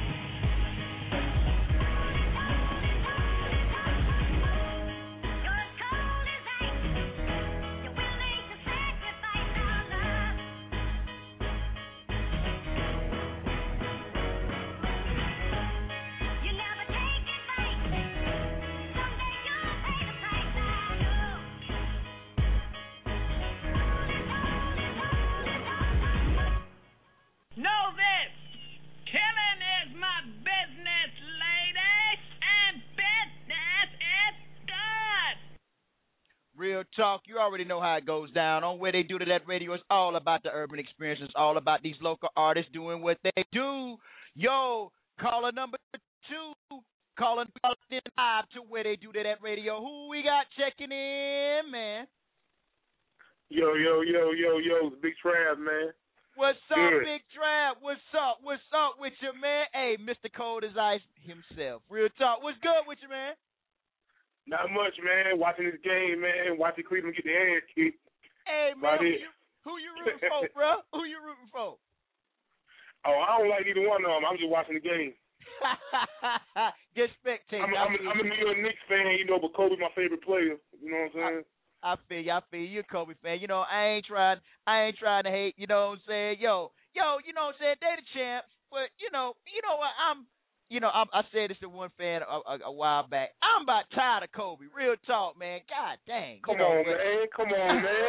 Speaker 12: Know this! Killing is my business, ladies, and business is good.
Speaker 4: Real talk, you already know how it goes down. On Where They Do That Radio, it's all about the urban experience. It's all about these local artists doing what they do. Yo, caller number two, calling in live to Where They Do That Radio. Who we got checking in, man?
Speaker 13: Yo, yo, yo, yo, yo, it's Big Trav, man.
Speaker 4: What's up,
Speaker 13: Good.
Speaker 4: Big Trap? What's up? What's up with you, man? Hey, Mister Cold as Ice himself. Real talk. What's good with you, man?
Speaker 13: Not much, man. Watching this game, man. Watching Cleveland get their ass kicked.
Speaker 4: Hey, man,
Speaker 13: Right
Speaker 4: who
Speaker 13: here.
Speaker 4: you, who you rooting for, bro? Who you rooting for?
Speaker 13: Oh, I don't like either one of them. I'm just watching the game.
Speaker 4: Just spectating.
Speaker 13: I'm, I'm, I'm a New York Knicks fan, you know, but Kobe's my favorite player. You know what I'm saying?
Speaker 4: I feel you. I feel you. You're a Kobe fan. You know, I ain't trying. I ain't trying to hate. You know what I'm saying? Yo, yo. You know what I'm saying? They the champs. But you know, you know what? I'm. You know, I, I said this to one fan a, a, a while back. I'm about tired of Kobe. Real talk, man. God dang.
Speaker 13: Come
Speaker 4: you know,
Speaker 13: on,
Speaker 4: but,
Speaker 13: man. Come on, man.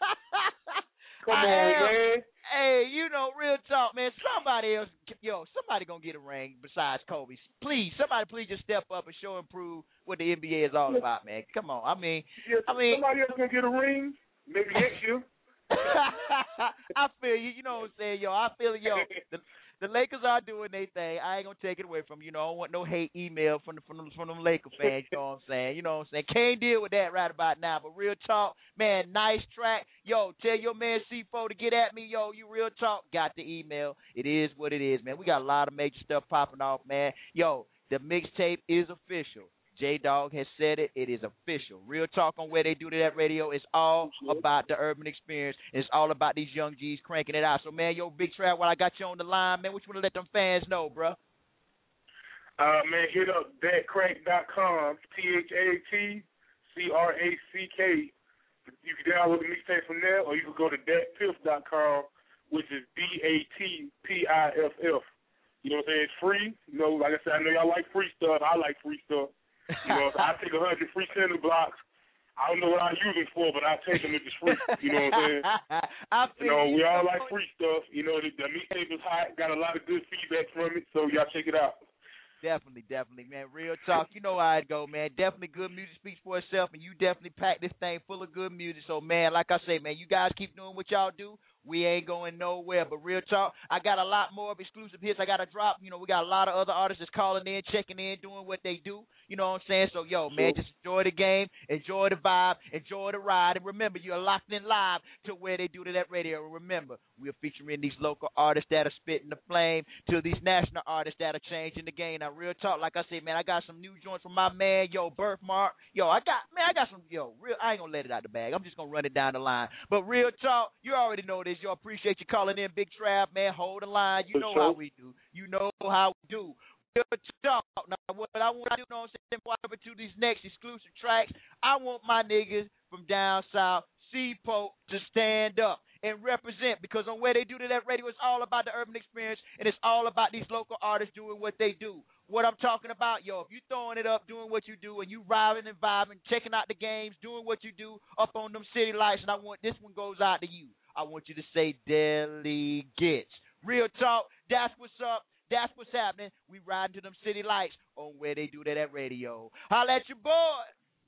Speaker 13: Come
Speaker 4: I
Speaker 13: on,
Speaker 4: am.
Speaker 13: man.
Speaker 4: Hey, you know, real talk, man. Somebody else, yo, somebody somebody gonna get a ring besides Kobe. Please, somebody please just step up and show and prove what the N B A is all about, man. Come on. I mean,
Speaker 13: yeah,
Speaker 4: I mean,
Speaker 13: somebody else gonna get a ring, maybe next year.
Speaker 4: I feel you. You know what I'm saying, yo. I feel it, yo. The, the Lakers are doing their thing. I ain't gonna take it away from you. You know, I don't want no hate email from the, from them, from them Laker fans. You know what I'm saying? You know what I'm saying? Can't deal with that right about now. But real talk, man. Nice track, yo. Tell your man C four to get at me, yo. You real talk. Got the email. It is what it is, man. We got a lot of major stuff popping off, man. Yo, the mixtape is official. J-Dog has said it. It is official. Real talk on Where They Do That Radio. It's all about the urban experience. It's all about these young G's cranking it out. So, man, yo, Big Trav, while I got you on the line, man, what you want to let them fans know, bro?
Speaker 13: Uh, man, hit up dat crank dot com, T H A T C R A C K. You can download the mixtape from there, or you can go to dat piff dot com, which is D A T P I F F. You know what I'm saying? It's free. You know, like I said, I know y'all like free stuff. I like free stuff. You know, so I take a hundred free cinder blocks. I don't know what I use it for, but I take them if it's free. You know what I'm saying?
Speaker 4: I
Speaker 13: you know, we all like free stuff. You know, the, the mixtape is hot. Got a lot of good feedback from it, so y'all check it out.
Speaker 4: Definitely, definitely, man. Real talk. You know how it go, man. Definitely good music speaks for itself, and you definitely pack this thing full of good music. So, man, like I say, man, you guys keep doing what y'all do. We ain't going nowhere. But real talk, I got a lot more of exclusive hits I got to drop. You know, we got a lot of other artists that's calling in, checking in, doing what they do. You know what I'm saying? So, yo, man, just enjoy the game, enjoy the vibe, enjoy the ride. And remember, you're locked in live to Where They Do That Radio. And remember, we're featuring these local artists that are spitting the flame to these national artists that are changing the game. Now, real talk, like I said, man, I got some new joints from my man, yo, Birthmark. Yo, I got, man, I got some, yo, real, I ain't going to let it out the bag. I'm just going to run it down the line. But real talk, you already know this. Yo, appreciate you calling in, Big Trav, man. Hold the line. You know how we do. You know how we do. Real talk. Now, what I want to do, you know what I'm saying, before I over to these next exclusive tracks, I want my niggas from down south, Seaport, to stand up and represent, because on Where They Do That Radio, it's all about the urban experience, and it's all about these local artists doing what they do. What I'm talking about, yo, if you throwing it up, doing what you do, and you riding and vibing, checking out the games, doing what you do up on them city lights, and I want this one goes out to you. I want you to say delegates. Real talk, that's what's up. That's what's happening. We riding to them city lights on Where They Do That at Radio. Holla at your boy.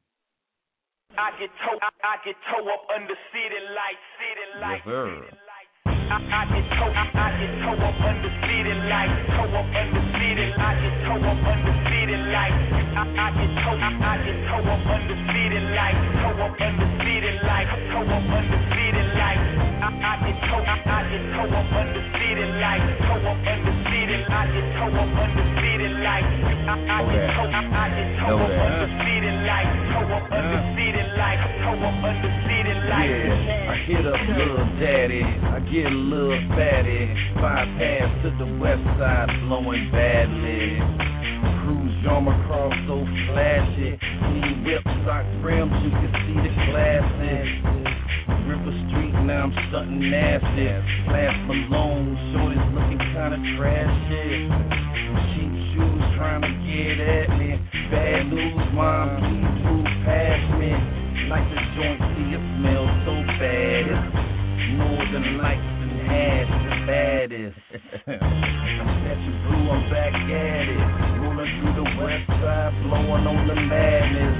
Speaker 8: I get toe, I, I get toe up under city lights, city lights.
Speaker 14: Yes,
Speaker 8: I, I get toe, I, I get toe up under city lights, toe up under city, I get toe up under city lights. I, I get toe, I, I get toe up under city lights, toe up under city lights, toe up under city lights. I, I get toe, I, I get toe up under city lights, toe up under city, I get toe up under city lights. I, I get toe, I, I get toe up under city lights, toe up under city lights, toe up under city lights.
Speaker 14: Yeah, I hit up Lil Daddy, I get a little fatty, bypass to the west side, blowing badly. Cruise John across so flashy, clean whip, sock rims, you can see the glasses. River Street, now I'm stunting nasty. Flash Malone, shorty's looking kinda trashy. Cheap shoes trying to get at me. Bad news, mom, please move past me. Like the joint, see it smells so bad. It's Northern Lights and hash, the baddest. I'm snatching blue, I'm back at it. Rolling through the west side, blowing on the madness.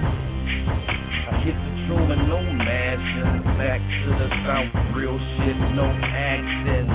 Speaker 14: I hit the Truman, no mashing. Back to the south, real shit, no accents.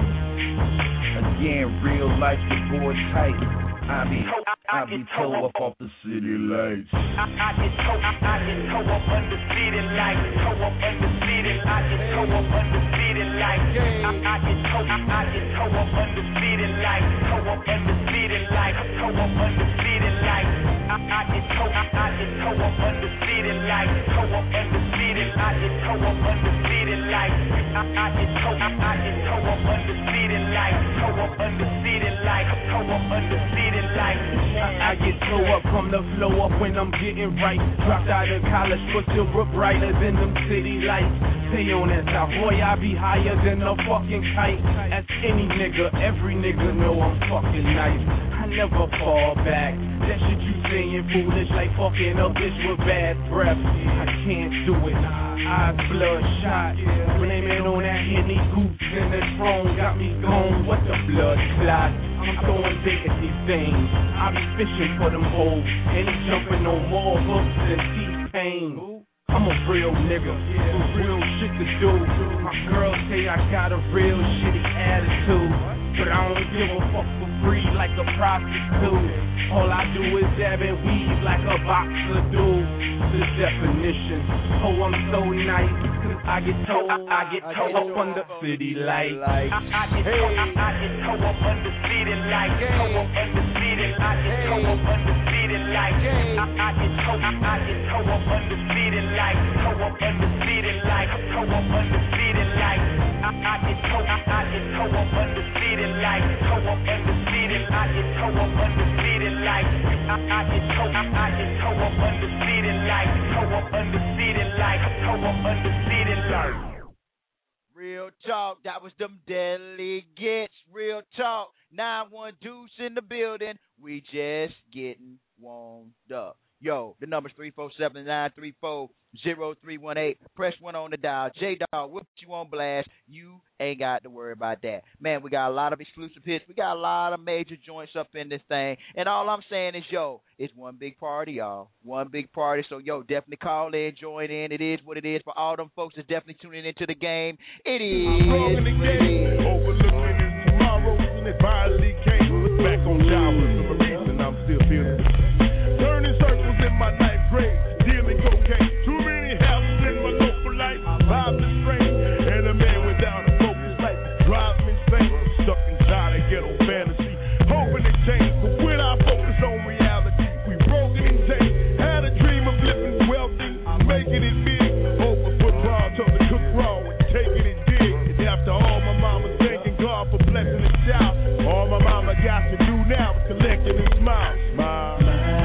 Speaker 14: Again, real life, the boy tight. I be, I be toe up off the city lights.
Speaker 8: I, I get toe, I, I get toe up under city lights, toe up under city, I get toe up under city lights. I, I get toe, I, I get toe up under city lights, toe up under city lights, toe up under city lights. I, I get toe, I, I get toe up under city lights, toe up under city, I get toe up under city lights. I, I get toe, I, I get toe up under city lights, toe up under city lights, toe up under city. Like,
Speaker 15: I, I get toe up from the flow up when I'm getting right. Dropped out of college for silver brighter than them city lights. Stay on that south, boy, I be higher than a fucking kite. As any nigga, every nigga know I'm fucking nice. I never fall back. That shit you saying foolish like fucking a bitch with bad breath. I can't do it. Eyes bloodshot, blaming on that Henny goose. in the throne got me gone. What the blood clot? I'm throwing big at these things. I be fishing for them hoes. Ain't jumping no more hooks than T-Pain. I'm a real nigga with real shit to do. My girls say I got a real shitty attitude, but I don't give a fuck for free like a prostitute. All I do is dab and weave like a boxer do. The definition, oh I'm so nice, cause I get told, I get told up under city lights. I, I get told, I, I get told up under city lights. Told up under city lights. I get told up under city lights. I, I get told, I, I get told up under city lights. Told up under city lights. Told up under city lights. I, I get told, I, I get told up under city lights. Told up under city lights. I get told up under city lights. I, I get told, I, I get told up under city lights. Told up under city lights. Told up under city lights.
Speaker 4: Real talk, that was them delegates. Real talk, nine one Deuce in the building. We just getting warmed up. Yo, the number's three four seven nine three four zero three one eight. Press one on the dial. J-Dog, we'll put you on blast. You ain't got to worry about that. Man, we got a lot of exclusive hits. We got a lot of major joints up in this thing. And all I'm saying is, yo, it's one big party, y'all. One big party. So, yo, definitely call in, join in. It is what it is. For all them folks that's definitely tuning into the game, it is what it is.
Speaker 3: Overlooking is tomorrow, and it finally came. Look back on showers for a reason I'm still feeling it. Turning circles in my ninth grade, dealing cocaine. Too many houses in my local life, vibes are strange. And a man without a focus life drives me insane. Stuck inside a ghetto fantasy, hoping to change. But when I focus on reality, we broken and changed. Had a dream of living wealthy, making it big. Over football, told the cook raw and taking it big. And after all, my mama thanking God for blessing the child. All my mama got to do now is collecting and smile. Smile.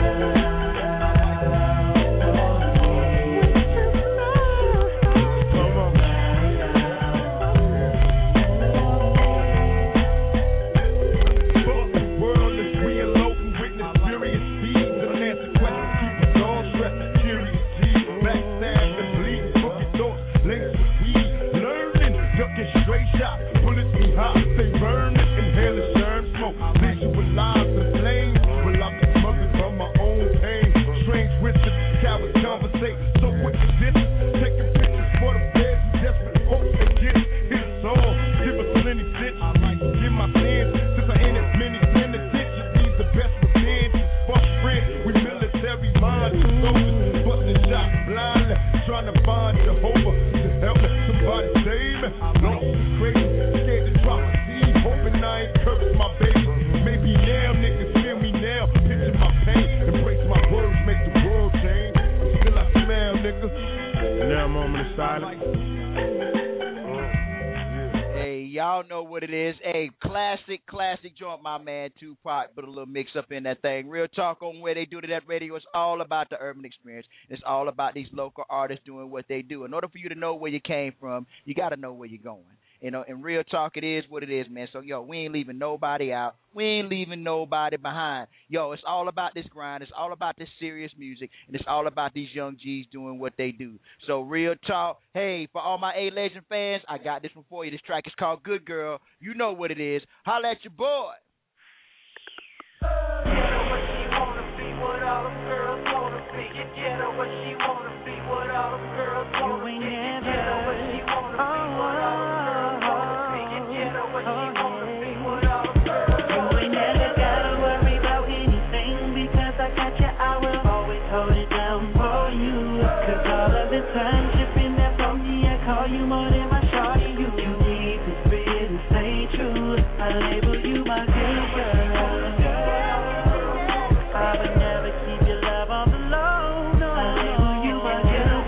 Speaker 3: My man Tupac put a little mix up in that thing. Real talk on where they do to that radio. It's all about the urban experience. It's all about these local artists doing what they do. In order for you to know where you came from, you got to know where you're going. You know, in real talk, it is what it is, man. So, yo, we ain't leaving nobody out. We ain't leaving nobody behind. Yo, it's all about this grind. It's all about this serious music. And it's all about these young G's doing what they do. So, real talk, hey, for all my A-Legend fans, I got this one for you. This track is called Good Girl. You know what it is. Holla at your boy.
Speaker 8: Get her what she wanna be, what all them girls wanna be. Get her what she wanna be, what all them girls wanna be. Get her what she wanna be, what all them girls wanna be. Get her what she wanna be, what all them girls wanna be. You ain't never gotta worry about anything because I got you. I will always hold it down for you. Cause all of the time shipping that from me, I call you more than my shorty. You, you need to spit and stay true. I label you my good girl. I would never keep your love on the low, no. I label you my good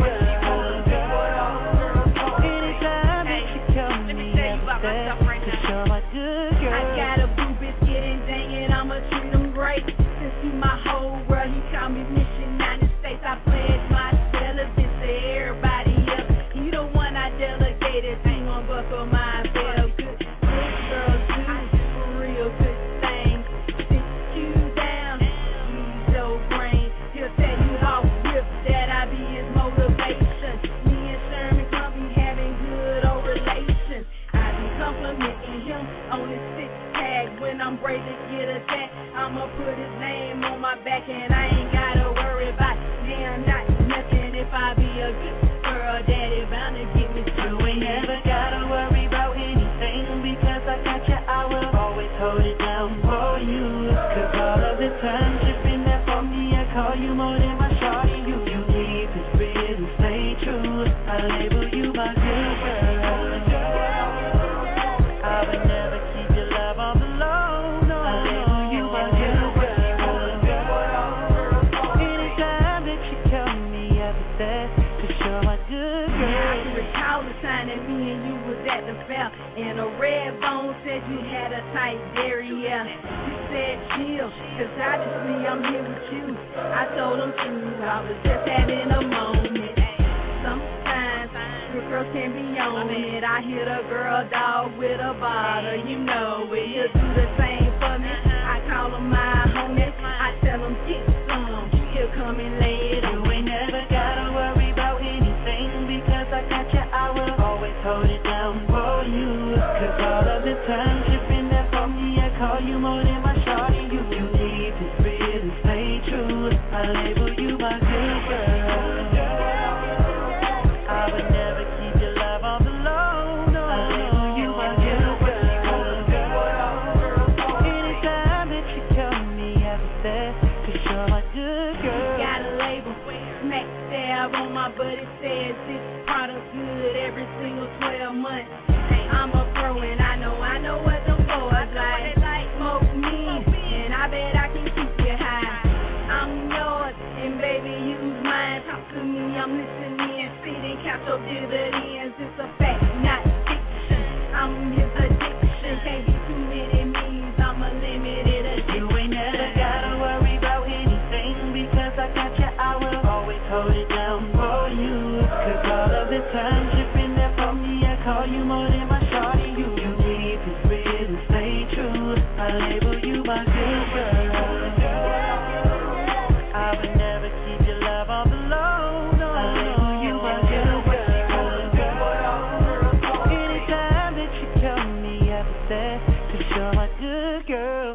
Speaker 8: girl. Anytime that you come to me, I say, cause you're my good girl. I got a boo biscuit and dang it, I'ma treat him great. Since you my whole world, he call me Miss United States. I pledge my celibacy to everybody else. You the one I delegated to, one buckle my belt. Good, good girl, too, for real good thing. Sit you down. He'll tell you how ripped that I be his motivation. Me and Sherman come be having good old relations. I be come on his six tag. When I'm ready to get attacked, I'ma put his name on my back, and I ain't gotta worry about damn not nothing. If I be a good girl, daddy bound to get me through.
Speaker 9: You ain't never gotta worry about anything, because I got you, I will always hold it down for you. Cause all of the times you've been there for me, I call you more than my shorty. You, you keep it real and stay true. I label you my good girl. I would never keep your love on the low, no. I label you my good girl. Anytime that you call me, I be there to show my good girl.
Speaker 8: I can recall the time that me and you was at the fair, and a red bone said you had a tight dairy, yeah. You said chill, cause obviously I'm here with you. I told him true, I was just having a moment. Sometimes the girls can be on it. I hit a girl dog with a bottle, you know it. You do the same for me. I call him my homie. I tell him get some, he'll come and lay it on.
Speaker 9: You ain't never gotta worry about anything, because I got you, I will always hold it down for you. Cause all of the times you've been there for me, I call you more than my shorty. You, you keep it real and stay true. I label you my good girl. I would never keep your love on the low, no. I label you my good girl. Anytime that you call me, I be there to show my good girl.
Speaker 8: Got a label, smack dab on my butt, it says this product good every single twelve months. I'm a pro and I know, I know what them boys like. Smoke me, and I bet I can keep you high. I'm yours, and baby, use mine. Talk to me, I'm listening. Sit and count your dividends. It's a fact, not fiction. I'm his addiction. Can't be too many means. I'm a limited addiction.
Speaker 9: You ain't never gotta worry about anything, because I got you, I will always hold it down for you. Cause all of the times you've been there for me, I call you more than my shorty. You, you keep it real and stay true. I label you my good girl. I would never keep your love on the low, no. I label you my good girl. Anytime that you call me, I be there to show my good girl.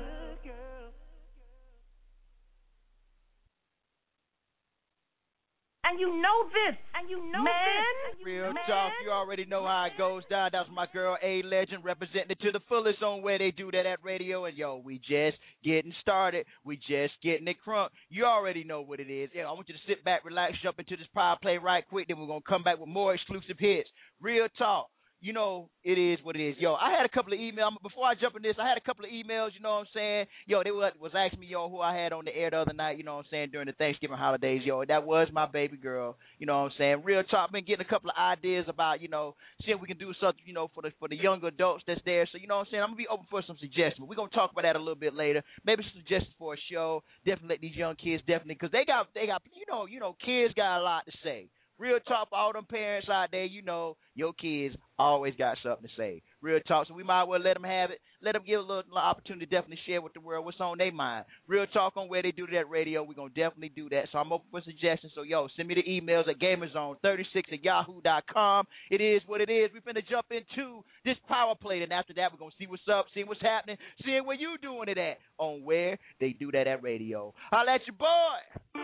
Speaker 8: And you know this, and you know
Speaker 4: Man.
Speaker 8: this.
Speaker 4: Real talk, you already know how it goes down. That's my girl A Legend representing it to the fullest on Where They Do That at radio. And yo, we just getting started. We just getting it crunk. You already know what it is. Yeah, I want you to sit back, relax, jump into this power play right quick. Then we're gonna come back with more exclusive hits. Real talk. You know, it is what it is. Yo, I had a couple of emails. Before I jump in this, I had a couple of emails, you know what I'm saying? Yo, they was, was asking me, yo, who I had on the air the other night, you know what I'm saying, during the Thanksgiving holidays. Yo, that was my baby girl, you know what I'm saying? Real talk, been getting a couple of ideas about, you know, seeing if we can do something, you know, for the for the younger adults that's there. So, you know what I'm saying? I'm going to be open for some suggestions. We're going to talk about that a little bit later. Maybe some suggestions for a show. Definitely let these young kids, definitely, because they got, they got, you know, you know, kids got a lot to say. Real talk for all them parents out there, you know, your kids always got something to say. Real talk, so we might as well let them have it. Let them give a little, little opportunity to definitely share with the world what's on their mind. Real talk on Where They Do That radio. We're going to definitely do that. So I'm open for suggestions. So, yo, send me the emails at gamerzone thirty-six at yahoo dot com. It is what it is. We're going to jump into this power play. And after that, we're going to see what's up, see what's happening, seeing where you doing it at on Where They Do That at radio. Holla at your boy.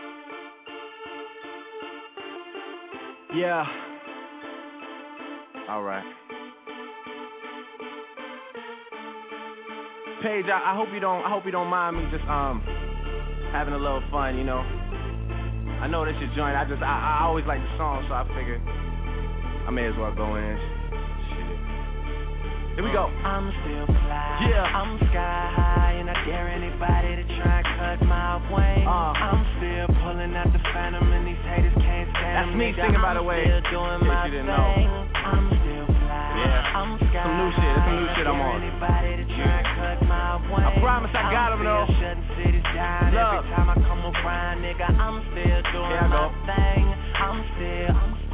Speaker 16: Yeah. All right. Paige, I, I hope you don't. I hope you don't mind me just um having a little fun. You know. I know this your joint. I just I, I always like the song, so I figured I may as well go in. Shit. Here we go.
Speaker 9: I'm still fly.
Speaker 16: Yeah.
Speaker 9: I'm sky high, and I dare anybody to try and cut my way.
Speaker 16: Uh.
Speaker 9: I'm still pulling out the phantom, and these haters can't stand
Speaker 16: That's me
Speaker 9: nigga.
Speaker 16: singing, by the way.
Speaker 9: I'm still doing my
Speaker 16: you didn't
Speaker 9: thing.
Speaker 16: know.
Speaker 9: I'm still fly.
Speaker 16: Yeah.
Speaker 9: I'm sky
Speaker 16: some new shit. That's some new shit I'm on.
Speaker 9: Anybody to try and cut my way.
Speaker 16: I promise I got him though.
Speaker 9: Shutting cities down
Speaker 16: Love.
Speaker 9: every time I come around, nigga. I'm still doing
Speaker 16: Here I
Speaker 9: my
Speaker 16: go.
Speaker 9: thing. I'm still, I'm still.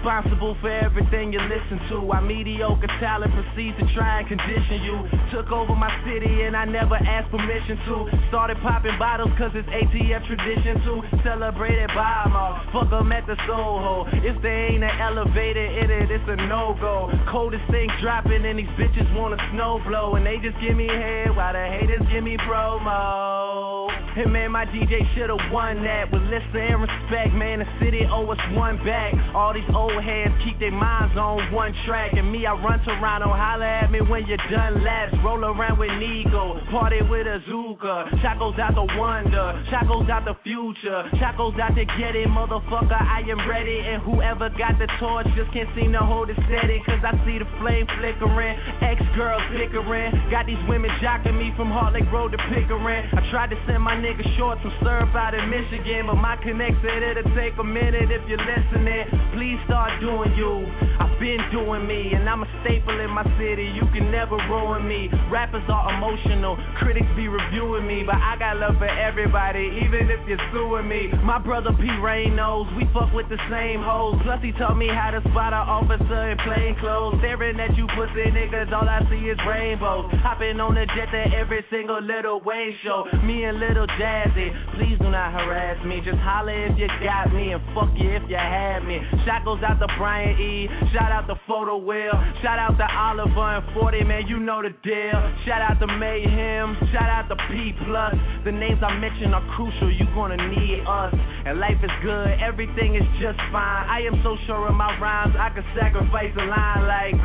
Speaker 16: responsible for everything you listen to. Our mediocre talent proceeds to try and condition you. Took over my city and I never asked permission to. Started popping bottles cause it's A T F tradition to. Celebrated by them all, fuck them at the Soho. If there ain't an elevator in it, it's a no-go. Coldest thing dropping and these bitches wanna snow blow. And they just give me head while the haters give me promo. Hey man, my D J should've won that. With listening and respect, man, the city owe us one back. All these old heads keep their minds on one track. And me, I run Toronto, holla at me when you're done laps. Roll around with Nigo, party with Azuka. Chaco's out the wonder, Chaco's out the future. Chaco's out to get it, motherfucker, I am ready. And whoever got the torch just can't seem to hold it steady. Cause I see the flame flickering, ex-girls bickering. Got these women jocking me from Heart Lake Road to Pickering. I tried to send my nigga short some syrup out in Michigan, but my connect said it'll take a minute if you're listening. Please start doing you. I've been doing me, and I'm a staple in my city. You can never ruin me. Rappers are emotional, critics be reviewing me, but I got love for everybody, even if you're suing me. My brother P. Rain knows we fuck with the same hoes. Plus he taught me how to spot an officer in plain clothes. Staring at you pussy niggas, all I see is rainbows. Hopping on the jet to every single Little Wayne show. Me and Little Jazzy, please do not harass me. Just holler if you got me, and fuck you if you had me. Shot goes out to Brian E. Shout out to Photo Will. Shout out to Oliver and forty, man, you know the deal. Shout out to Mayhem. Shout out to P Plus. The names I mentioned are crucial. You gonna need us. And life is good. Everything is just fine. I am so sure of my rhymes. I could sacrifice a line like.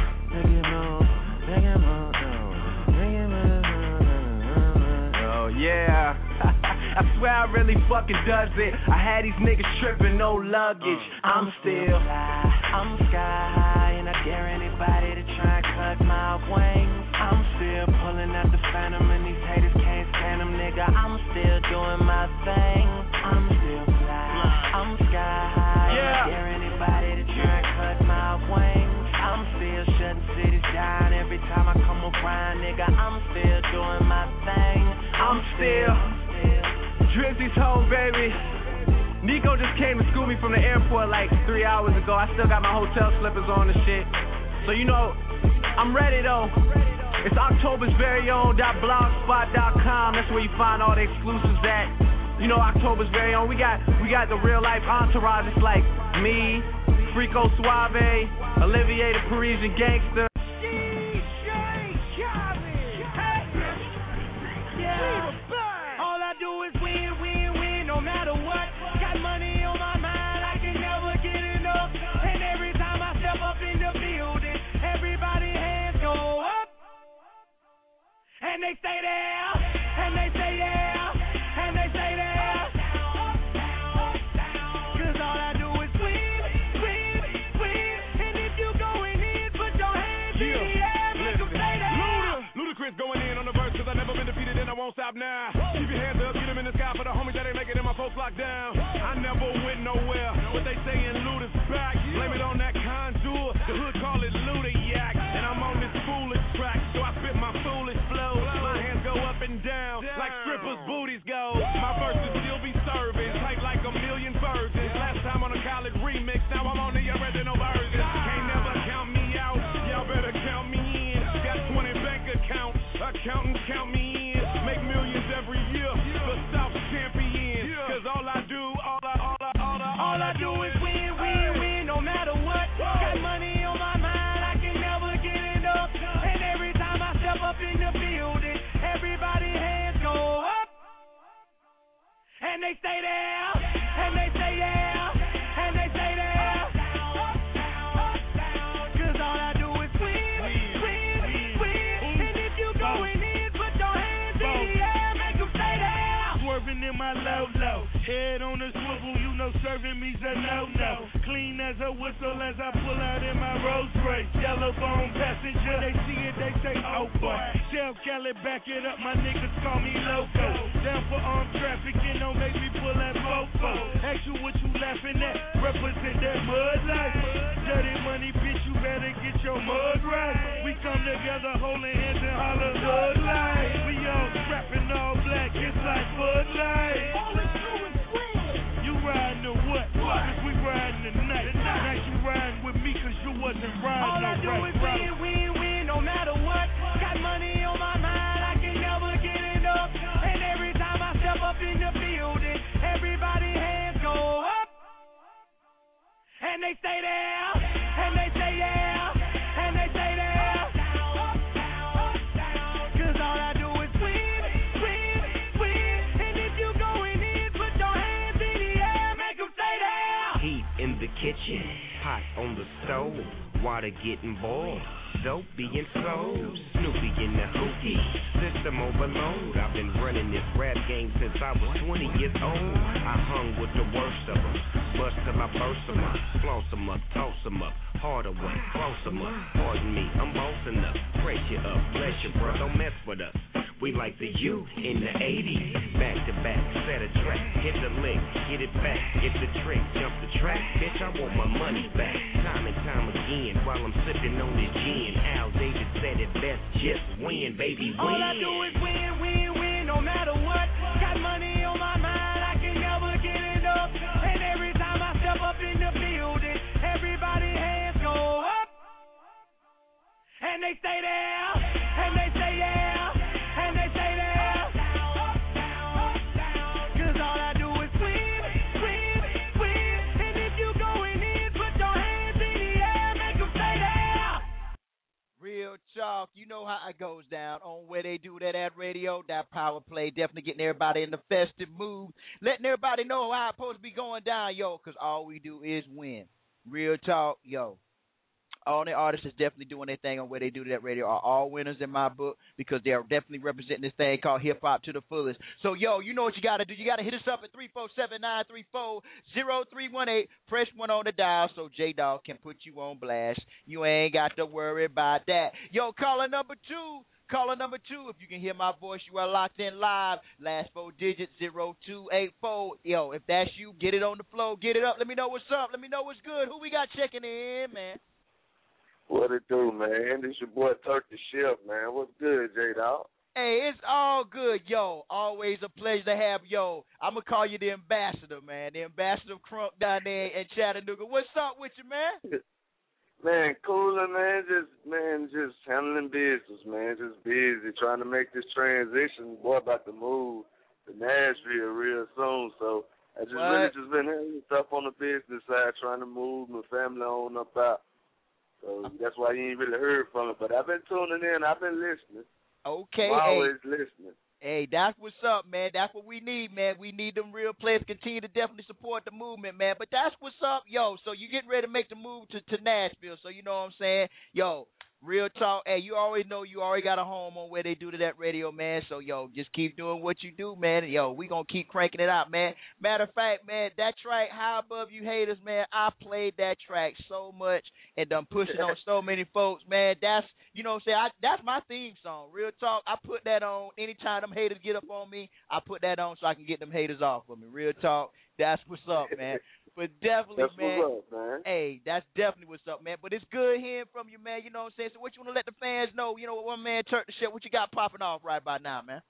Speaker 16: Oh yeah. I swear I really fucking does it. I had these niggas tripping, no luggage. I'm still fly, I'm sky high, and I dare anybody to try and cut my wings. I'm still pulling out the phantom, and these haters can't stand them, nigga. I'm still doing my thing. I'm still fly, I'm sky high, and I dare anybody to try and cut my wings. I'm still shutting cities down every time I come around, nigga. I'm still doing my thing. I'm still Drizzy's home, baby. Nico just came to school me from the airport like three hours ago. I still got my hotel slippers on and shit. So you know, I'm ready though. It's October's very own .blogspot dot com. That's where you find all the exclusives at. You know, October's very own. We got we got the real life entourage. It's like me, Frico Suave, Olivier the Parisian Gangster.
Speaker 8: And they stay there, and they stay there, and they stay there. Cause all I do is win, win, win. And if you going in, put your hands in the air, make them stay there.
Speaker 3: Luda, Ludacris going in on the verse, cause I never been defeated and I won't stop now. Keep your hands up, get them in the sky for the homies that ain't making it, my folks locked down. I never went nowhere, but they saying Luda's back. Blame it on that contour, the hood call it Luda Yak. And I'm on this foolish track, so I spit my foolish flow. My hands go up and down, like strippers' booties go. My verses still be serving, tight like a million virgins. Last time on a college remix, now I'm on the original version. Can't never count me out, y'all better count me in. Got twenty bank accounts, accountants count me in. Make millions every year, the South champion. Cause all I do, all I, all I, all I, all I do is win, win, win, no matter what. Got money on my mind, I can never get it up. And every time I step up in the building, everybody hands go up. And they stay there, and they stay there, and they stay there. Cause all I do is win, win, win. And if you going in, put your hands in the air, make them stay there. Swerving in my low low, head on the swivel, you know serving me's a no-no. Clean as a whistle as I pull out in my Rolls Royce. Yellow bone passenger, they see it, they say, oh boy. Chef Kelly, back it up, my niggas call me loco. Down for armed trafficking, don't make me pull that fofo. Ask you what you laughing at, represent that mud life. Dirty money, bitch, you better get your mud right. We come together, holding hands and holler Bud Light. We all strapping all black, it's like Bud Light. You riding or what? Cause we riding tonight. Now you riding with
Speaker 6: wasn't
Speaker 8: All
Speaker 6: riding
Speaker 8: I
Speaker 6: no
Speaker 8: do
Speaker 6: right
Speaker 8: is win,
Speaker 6: route.
Speaker 8: win, win, no matter what. Got money on my mind, I can never get enough. And every time I step up in the building, everybody hands go up. And they stay there, and they say yeah, and they say there. Cause all I do is win, win, win. And if you going in, put your hands in the air, make them stay there.
Speaker 17: Heat in the kitchen, pot on the stove, water getting boiled, dope being sold, Snoopy in the hookie, system overload. I've been running this rap game since I was twenty years old. I hung with the worst of them, bust till I burst them up, floss them up, toss them up, harder one, close them up. Pardon me, I'm bossing up, brace you up, bless you, bro, don't mess with us. We like the U in the eighties, back to back, set a track, hit the lick, hit it back, get the trick, jump the track, bitch, I want my money back. Time and time again, while I'm sipping on this gin, Al Davis said it best, just win, baby, win.
Speaker 8: All I do is win, win, win, no matter what. Got money on my mind, I can never get enough. And every time I step up in the building, everybody hands go up. And they stay there, and they say yeah, and they say there. Cause all I do is win, win, win. And if you going in, put your hands in the air, make them stay there.
Speaker 4: Real talk, you know how it goes down on Where They Do That at Radio. That power play definitely getting everybody in the festive mood, letting everybody know how it's supposed to be going down, yo, because all we do is win. Real talk, yo. All the artists is definitely doing their thing on Where They Do That Radio are all winners in my book because they are definitely representing this thing called hip-hop to the fullest. So, yo, you know what you got to do. You got to hit us up at three four seven, nine three four, zero three one eight. Press one on the dial so J-Dog can put you on blast. You ain't got to worry about that. Yo, caller number two. Caller number two, if you can hear my voice, you are locked in live. Last four digits, zero two eight four. Yo, if that's you, get it on the flow. Get it up. Let me know what's up. Let me know what's good. Who we got checking in, man?
Speaker 18: What it do, man? This your boy Turkey Chef, man. What's good, J-Dog?
Speaker 4: Hey, it's all good, yo. Always a pleasure to have yo. I'm going to call you the ambassador, man. The ambassador of Crunk down there in Chattanooga. What's up with you, man?
Speaker 18: Man, cooler, man. Just, man, just handling business, man. Just busy trying to make this transition. Boy, about to move to Nashville real soon. So I just
Speaker 4: what?
Speaker 18: really just been handling stuff on the business side, trying to move my family on up out. So that's why you ain't really heard from it. But I've been tuning in. I've been listening.
Speaker 4: Okay.
Speaker 18: I'm always
Speaker 4: hey.
Speaker 18: listening.
Speaker 4: Hey, that's what's up, man. That's what we need, man. We need them real players continue to definitely support the movement, man. But that's what's up, yo. So you getting ready to make the move to, to Nashville. So you know what I'm saying? Yo, real talk. Hey, you already know you already got a home on Where They Do That Radio, man. So, yo, just keep doing what you do, man. Yo, we going to keep cranking it out, man. Matter of fact, man, that track, High Above You Haters, man, I played that track so much and done pushed it on so many folks, man. That's, you know what I'm saying, I, that's my theme song. Real talk, I put that on anytime them haters get up on me. I put that on so I can get them haters off of me. Real talk, that's what's up, man. But definitely,
Speaker 18: that's
Speaker 4: man,
Speaker 18: what's up, man.
Speaker 4: Hey, that's definitely what's up, man. But it's good hearing from you, man. You know what I'm saying? So what you want to let the fans know? You know, one man Turk the shit. What you got popping off right by now, man?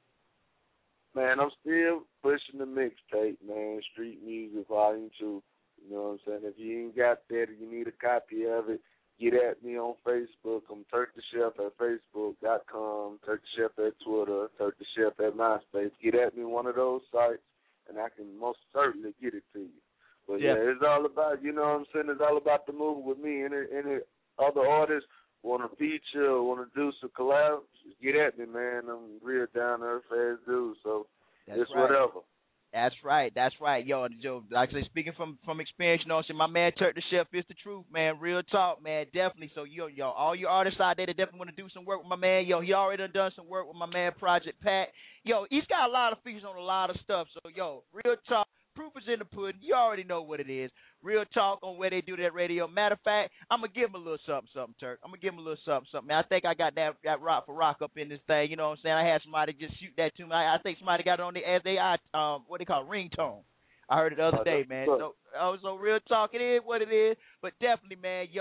Speaker 18: Man, I'm still pushing the mixtape, man. Street Music Volume Two. You know what I'm saying? If you ain't got that, or you need a copy of it, get at me on Facebook. I'm Turk the Chef at Facebook dot com, Turk the Chef at Twitter, Turk the Chef at MySpace. Get at me one of those sites, and I can most certainly get it to you. But yeah, yeah it's all about, you know what I'm saying, it's all about the movie with me. Any, any other artists want to feature or want to do some collabs, just get at me, man. I'm real down to earth ass dude, so
Speaker 4: That's
Speaker 18: it's
Speaker 4: right.
Speaker 18: whatever.
Speaker 4: That's right. That's right. Yo, yo, like I say, speaking from, from experience, you know what I'm saying, my man Turk the Chef is the truth, man. Real talk, man. Definitely. So, yo, yo, all you artists out there that definitely want to do some work with my man, yo, he already done, done some work with my man Project Pat. Yo, he's got a lot of features on a lot of stuff. So, yo, real talk. Proof is in the pudding. You already know what it is. Real talk on Where They Do That Radio. Matter of fact, I'm going to give him a little something, something, Turk. I'm going to give him a little something, something. Man, I think I got that, that rock for rock up in this thing. You know what I'm saying? I had somebody just shoot that to me. I, I think somebody got it on the, as they, um, what they call ringtone. I heard it the other
Speaker 18: Oh,
Speaker 4: day,
Speaker 18: that's
Speaker 4: man.
Speaker 18: good.
Speaker 4: So, oh, so real talk, it is what it is. But definitely, man, yo,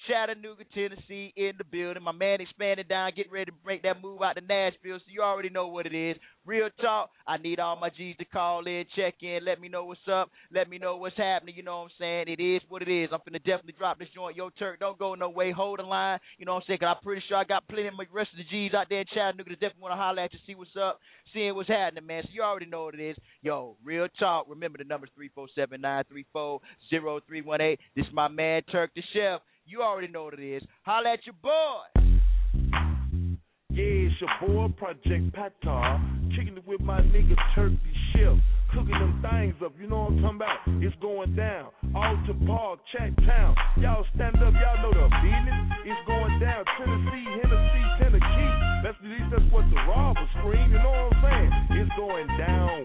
Speaker 4: Chattanooga, Tennessee in the building. My man expanded down, getting ready to break that move out to Nashville, so you already know what it is. Real talk, I need all my G's to call in, check in, let me know what's up, let me know what's happening, you know what I'm saying? It is what it is. I'm finna definitely drop this joint. Yo, Turk, don't go no way, hold the line, you know what I'm saying? Because I'm pretty sure I got plenty of my rest of the G's out there in Chattanooga that definitely want to holler at you, see what's up, seeing what's happening, man. So you already know what it is. Yo, real talk, remember the number's three four seven, nine three four, zero three one eight. This is my man, Turk the Chef. You already know what it is. Holla at your boy.
Speaker 3: Yeah, it's your boy, Project Patar, kicking it with my nigga Turk the Chef, cooking them things up, you know what I'm talking about? It's going down, Alta Park, Chat Town, y'all stand up, y'all know the business, it's going down, Tennessee, Hennessy, Tennessee, that's at least that's what the robber scream, you know what I'm saying? It's going down.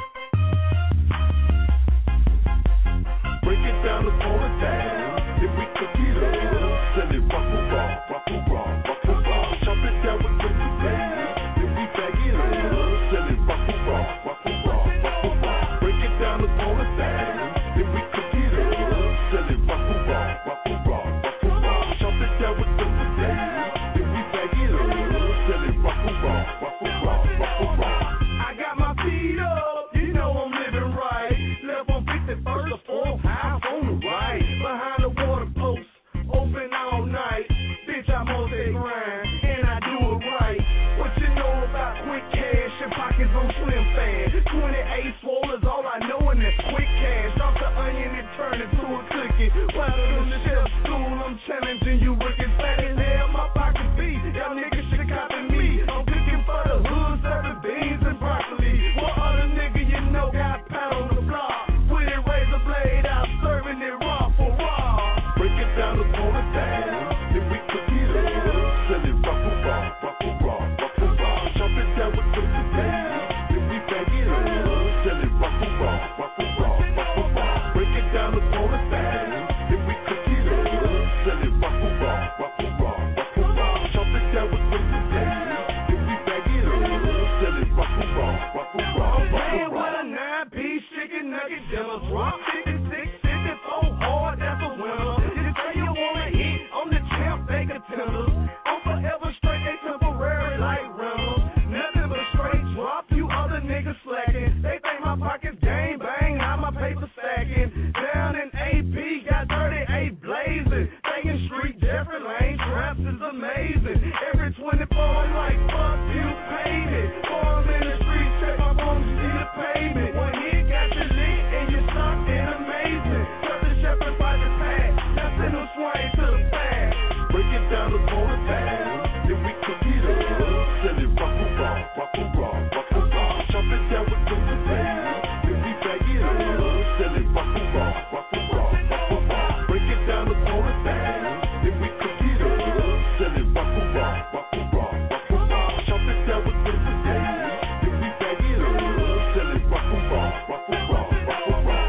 Speaker 3: Break it down the corner down, if we cook it up, sell it rock and roll, rock and roll, rock and roll, chop it down with the today, if we bag it up, sell it rock and roll, rock and roll, rock and roll, break it down the corner down, if we cook it up, sell it rock and roll, rock and roll, rock and roll, chop it down with the today, if we bag it up, sell it rock and roll, rock and roll, rock and roll. I got my feet up, you know I'm living right, left on fifty-first or fourth house on the right, behind the water post, open all night, bitch I'm on that grind, and I do it right, what you know about quick cash and pockets on slim fast, twenty-eight swole is all I know and that's quick cash, off the onion and turn it to a cookie, while in the chef school I'm challenging you rookies, fat as hell my pockets be, y'all niggas should copy me, I'm cooking for the hood, serving beans and broccoli, what other nigga you know got pound on the block, with a razor blade out serving it raw for raw, break it down the corner down, if we cook it up, sell it rock and roll, rock and roll, rock and roll, chop it down with the today, if we bag it up, sell it rock and roll, rock and roll, rock and roll, break it down the corner down, if we cook it up, sell it rock and roll, rock and roll, rock and roll, chop it down with the today, if we bag it up, sell it rock and roll, rock and roll, rock and roll. With a nine-piece chicken nugget dinner, drop fifty-six, fifty-four hard, that's a winner. You say you wanna eat, I'm the champ, bacon tenders. I'm forever straight, they temporary like rentals. Nothing but straight drop, you other niggas slacking. They think my pockets gang bang, how my paper stacking. Down in A P, got thirty-eight blazing. Thinking street Jeffrey Lane, traps is amazing. Every twenty-four, I'm like, fuck you, paid it. Before I'm in the street, check my bones, you see the payment. One hit got you lit and you stopped and amazing. Cut the shepherd by the pad, now send them swing to the pad. Break it down the corner down, if we cook it up, sell it rock and roll, rock and roll, rock and roll, chop it down with the today, if we bag it up, sell it rock and roll, rock and roll, rock and roll, break it down the corner down, if we cook it up, sell it rock and roll, rock and roll, rock and roll, chop it down with the today, if we bag it up, sell it rock and roll, rock and roll, rock and roll.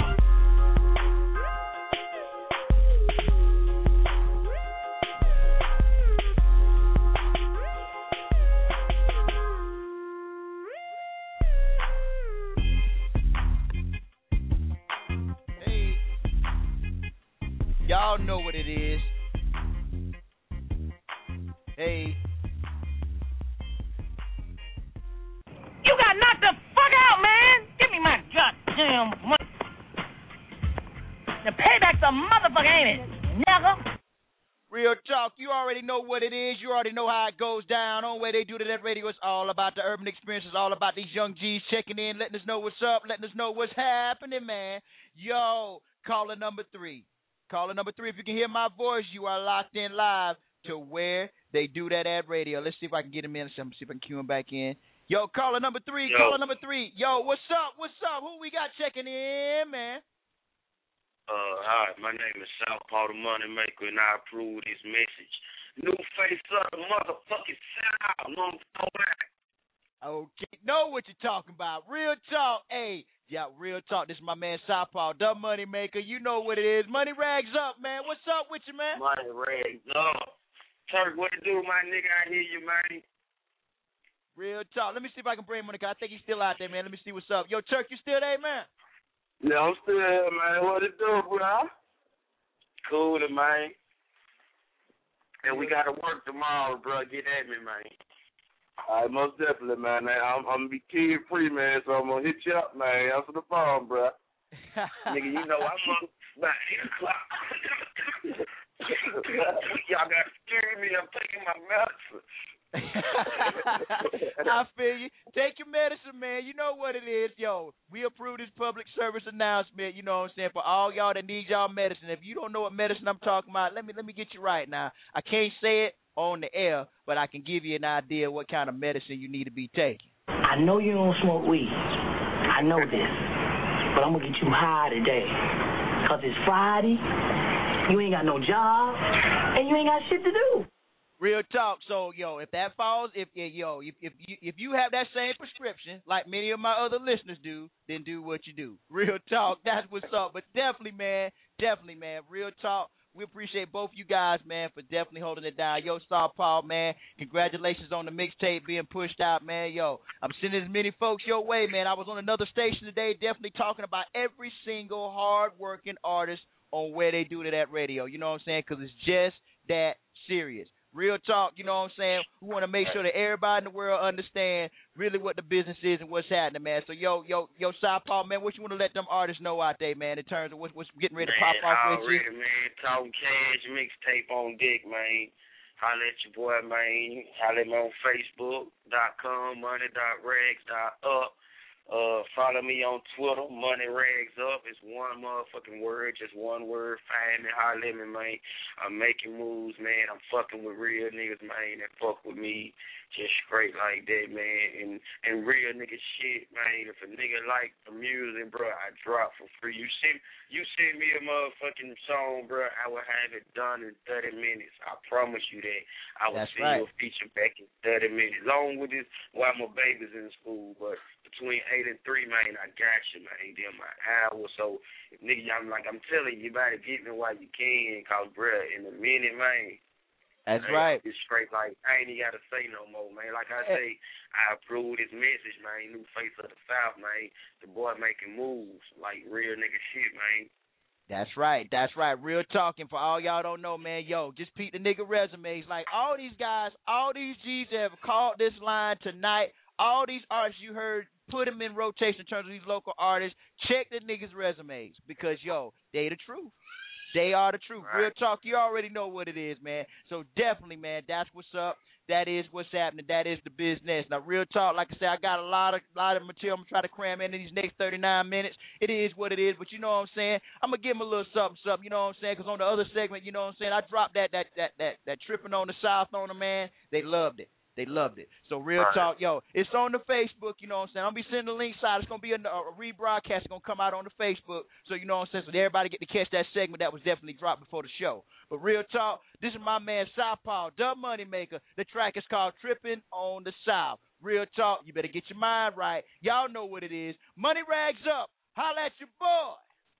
Speaker 4: Hey, y'all know what it is. Hey,
Speaker 8: You got knocked the fuck out, man. Give me my goddamn money. The payback's a motherfucker, ain't it? Nigga.
Speaker 4: real talk. You already know what it is. You already know how it goes down. On where they do to that radio, it's all about the urban experience. It's all about these young G's checking in, letting us know what's up, letting us know what's happening, man. Yo, caller number three. Caller number three, if you can hear my voice, you are locked in live to where they do that at radio. Let's see if I can get him in. Let's see if I can cue him back in. Yo, caller number three,
Speaker 19: Yo.
Speaker 4: caller number three. Yo, what's up? What's up? Who we got checking in, man?
Speaker 19: Uh, hi, my name is Southpaw the Moneymaker, and I approve this message. New face up, the motherfucking South. Know what I'm talking about?
Speaker 4: Okay, know what you're talking about. Real talk. Hey, yeah, real talk. This is my man Southpaw, the Moneymaker. You know what it is. Money rags up, man. What's up with you, man?
Speaker 19: Money rags up. Turk, what it do, my nigga? I hear you, man.
Speaker 4: Real talk. Let me see if I can bring him on the call. I think he's still out there, man. Let me see what's up. Yo, Turk, you still there, man?
Speaker 19: Yeah, I'm still here, man. What it do, bro? Cool, man. And we got to work tomorrow, bro. Get at me, man.
Speaker 18: All right, most definitely, man. I'm, I'm going to be kid free, man, so I'm going to hit you up, man. Answer the phone, bro.
Speaker 19: Nigga, you know I'm up by eight o'clock. Y'all got to scare me. I'm taking my medicine.
Speaker 4: I feel you. Take your medicine, man. You know what it is. Yo, we approve this public service announcement, you know what I'm saying, for all y'all that need y'all medicine. If you don't know what medicine I'm talking about, let me let me get you right now. I can't say it on the air, but I can give you an idea what kind of medicine you need to be taking.
Speaker 10: I know you don't smoke weed. I know this. But I'm going to get you high today. Because it's Friday, you ain't got no job, and you ain't got shit to do.
Speaker 4: Real talk. So, yo, if that falls, if yo, if if you if you have that same prescription, like many of my other listeners do, then do what you do. Real talk. That's what's up. But definitely, man, definitely, man. Real talk. We appreciate both you guys, man, for definitely holding it down. Yo, Star Paul, man, congratulations on the mixtape being pushed out, man. Yo, I'm sending as many folks your way, man. I was on another station today definitely talking about every single hard-working artist on where they do it at radio. You know what I'm saying? Because it's just that serious. Real talk, you know what I'm saying? We want to make sure that everybody in the world understand really what the business is and what's happening, man. So, yo, yo, yo, South Paul, man, what you want to let them artists know out there, man, in terms of what's, what's getting ready to
Speaker 19: man,
Speaker 4: pop off with you?
Speaker 19: Already, man, Talking Cash mixtape on deck, man. Holla at your boy, man. Holla at me on Facebook dot com, money dot rags dot up. Uh, follow me on Twitter, Money Rags Up. It's one motherfucking word, just one word. Find me, holler at me, man. I'm making moves, man. I'm fucking with real niggas, man, that fuck with me just straight like that, man. And and real nigga shit, man. If a nigga like the music, bro, I drop for free. You send you send me a motherfucking song, bro, I will have it done in thirty minutes. I promise you that. I will
Speaker 4: That's
Speaker 19: send
Speaker 4: right.
Speaker 19: you a feature back in thirty minutes. Long with this while my baby's in school, but between eight and three, man, I got you, man. Then my hour. So, if nigga, I'm like, I'm telling you, you better get me while you can, cause, bruh, in a minute, man.
Speaker 4: That's
Speaker 19: man,
Speaker 4: right.
Speaker 19: It's straight like, I ain't even got to say no more, man. Like I say, I approve this message, man. New face of the South, man. The boy making moves, like real nigga shit, man.
Speaker 4: That's right. That's right. Real talking. For all y'all don't know, man, yo, just peep the nigga resumes. Like, all these guys, all these G's that have called this line tonight, all these artists you heard, put them in rotation in terms of these local artists. Check the niggas' resumes because, yo, they the truth. They are the truth. Real talk, you already know what it is, man. So definitely, man, that's what's up. That is what's happening. That is the business. Now, real talk, like I said, I got a lot of lot of material I'm going to try to cram in, in these next thirty-nine minutes. It is what it is, but you know what I'm saying? I'm going to give them a little something, something, you know what I'm saying? Because on the other segment, you know what I'm saying, I dropped that, that, that, that, that tripping on the South on them, man. They loved it. They loved it. So real
Speaker 19: right.
Speaker 4: talk, yo, it's on the Facebook, you know what I'm saying? I'm going to be sending the link side. It's going to be a, a rebroadcast. It's going to come out on the Facebook. So, you know what I'm saying? So everybody get to catch that segment that was definitely dropped before the show. But real talk, this is my man Southpaw, the Moneymaker. The track is called Tripping on the South. Real talk, you better get your mind right. Y'all know what it is. Money Rags Up. Holla at your boy.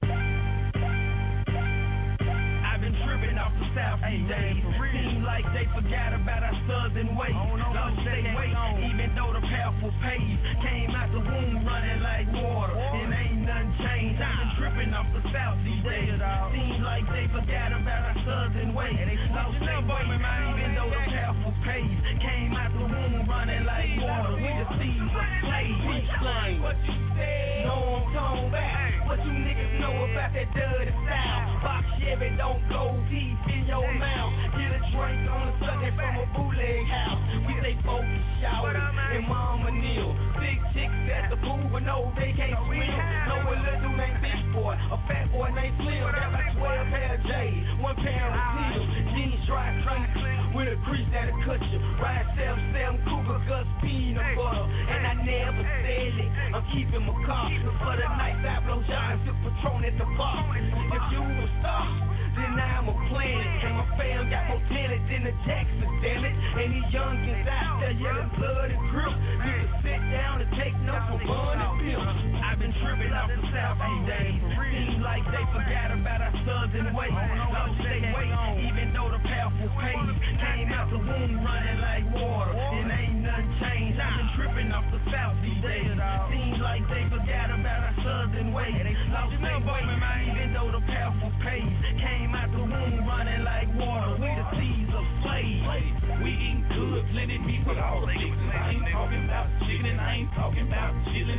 Speaker 8: Off the South these days. Seem like they forgot about our southern ways. Lost they weight, even though the powerful pace came out the womb running like water. And ain't nothing changed. I've been tripping off the South these days. Seem like they forgot about our southern ways. Lost they weight, even though the powerful pace came out the womb running like water. We the seeds of slaves. Explain what you said. No, I'm tone back. What you niggas know about that dirty style? Box Chevy don't go deep in your mouth. Get a drink on a Sunday from a bootleg house. We say focus shower and Mama Neal. Big chicks at the pool, but no, they can't swim. No, a little dude named Big Boy, a fat boy named Slim. Got like twelve pair of J's, one pair of heels. Jeans dry clean with a crease that'll cut you. Ride seven seven Cougar Gus peanut butter, and I never sell it. I'm keeping my car for the night. I blow John, sip Patron at the bar. If you a star, then I'm a planet. And my fam got more talent than the Jacksons, damn it. And these youngins out there yelling blood and grip. Need to sit down and take notes from Bun and Pimp. I've been tripping off the South these days. Seems like they forgot about our southern ways. Lost they weight, even though the powerful pace came out the womb running like water. And ain't nothing changed. I've been tripping off the South these days. Seems like they forgot about our southern ways. Lost they weight, even though the powerful pace came out the womb running like water. We the seeds of slaves.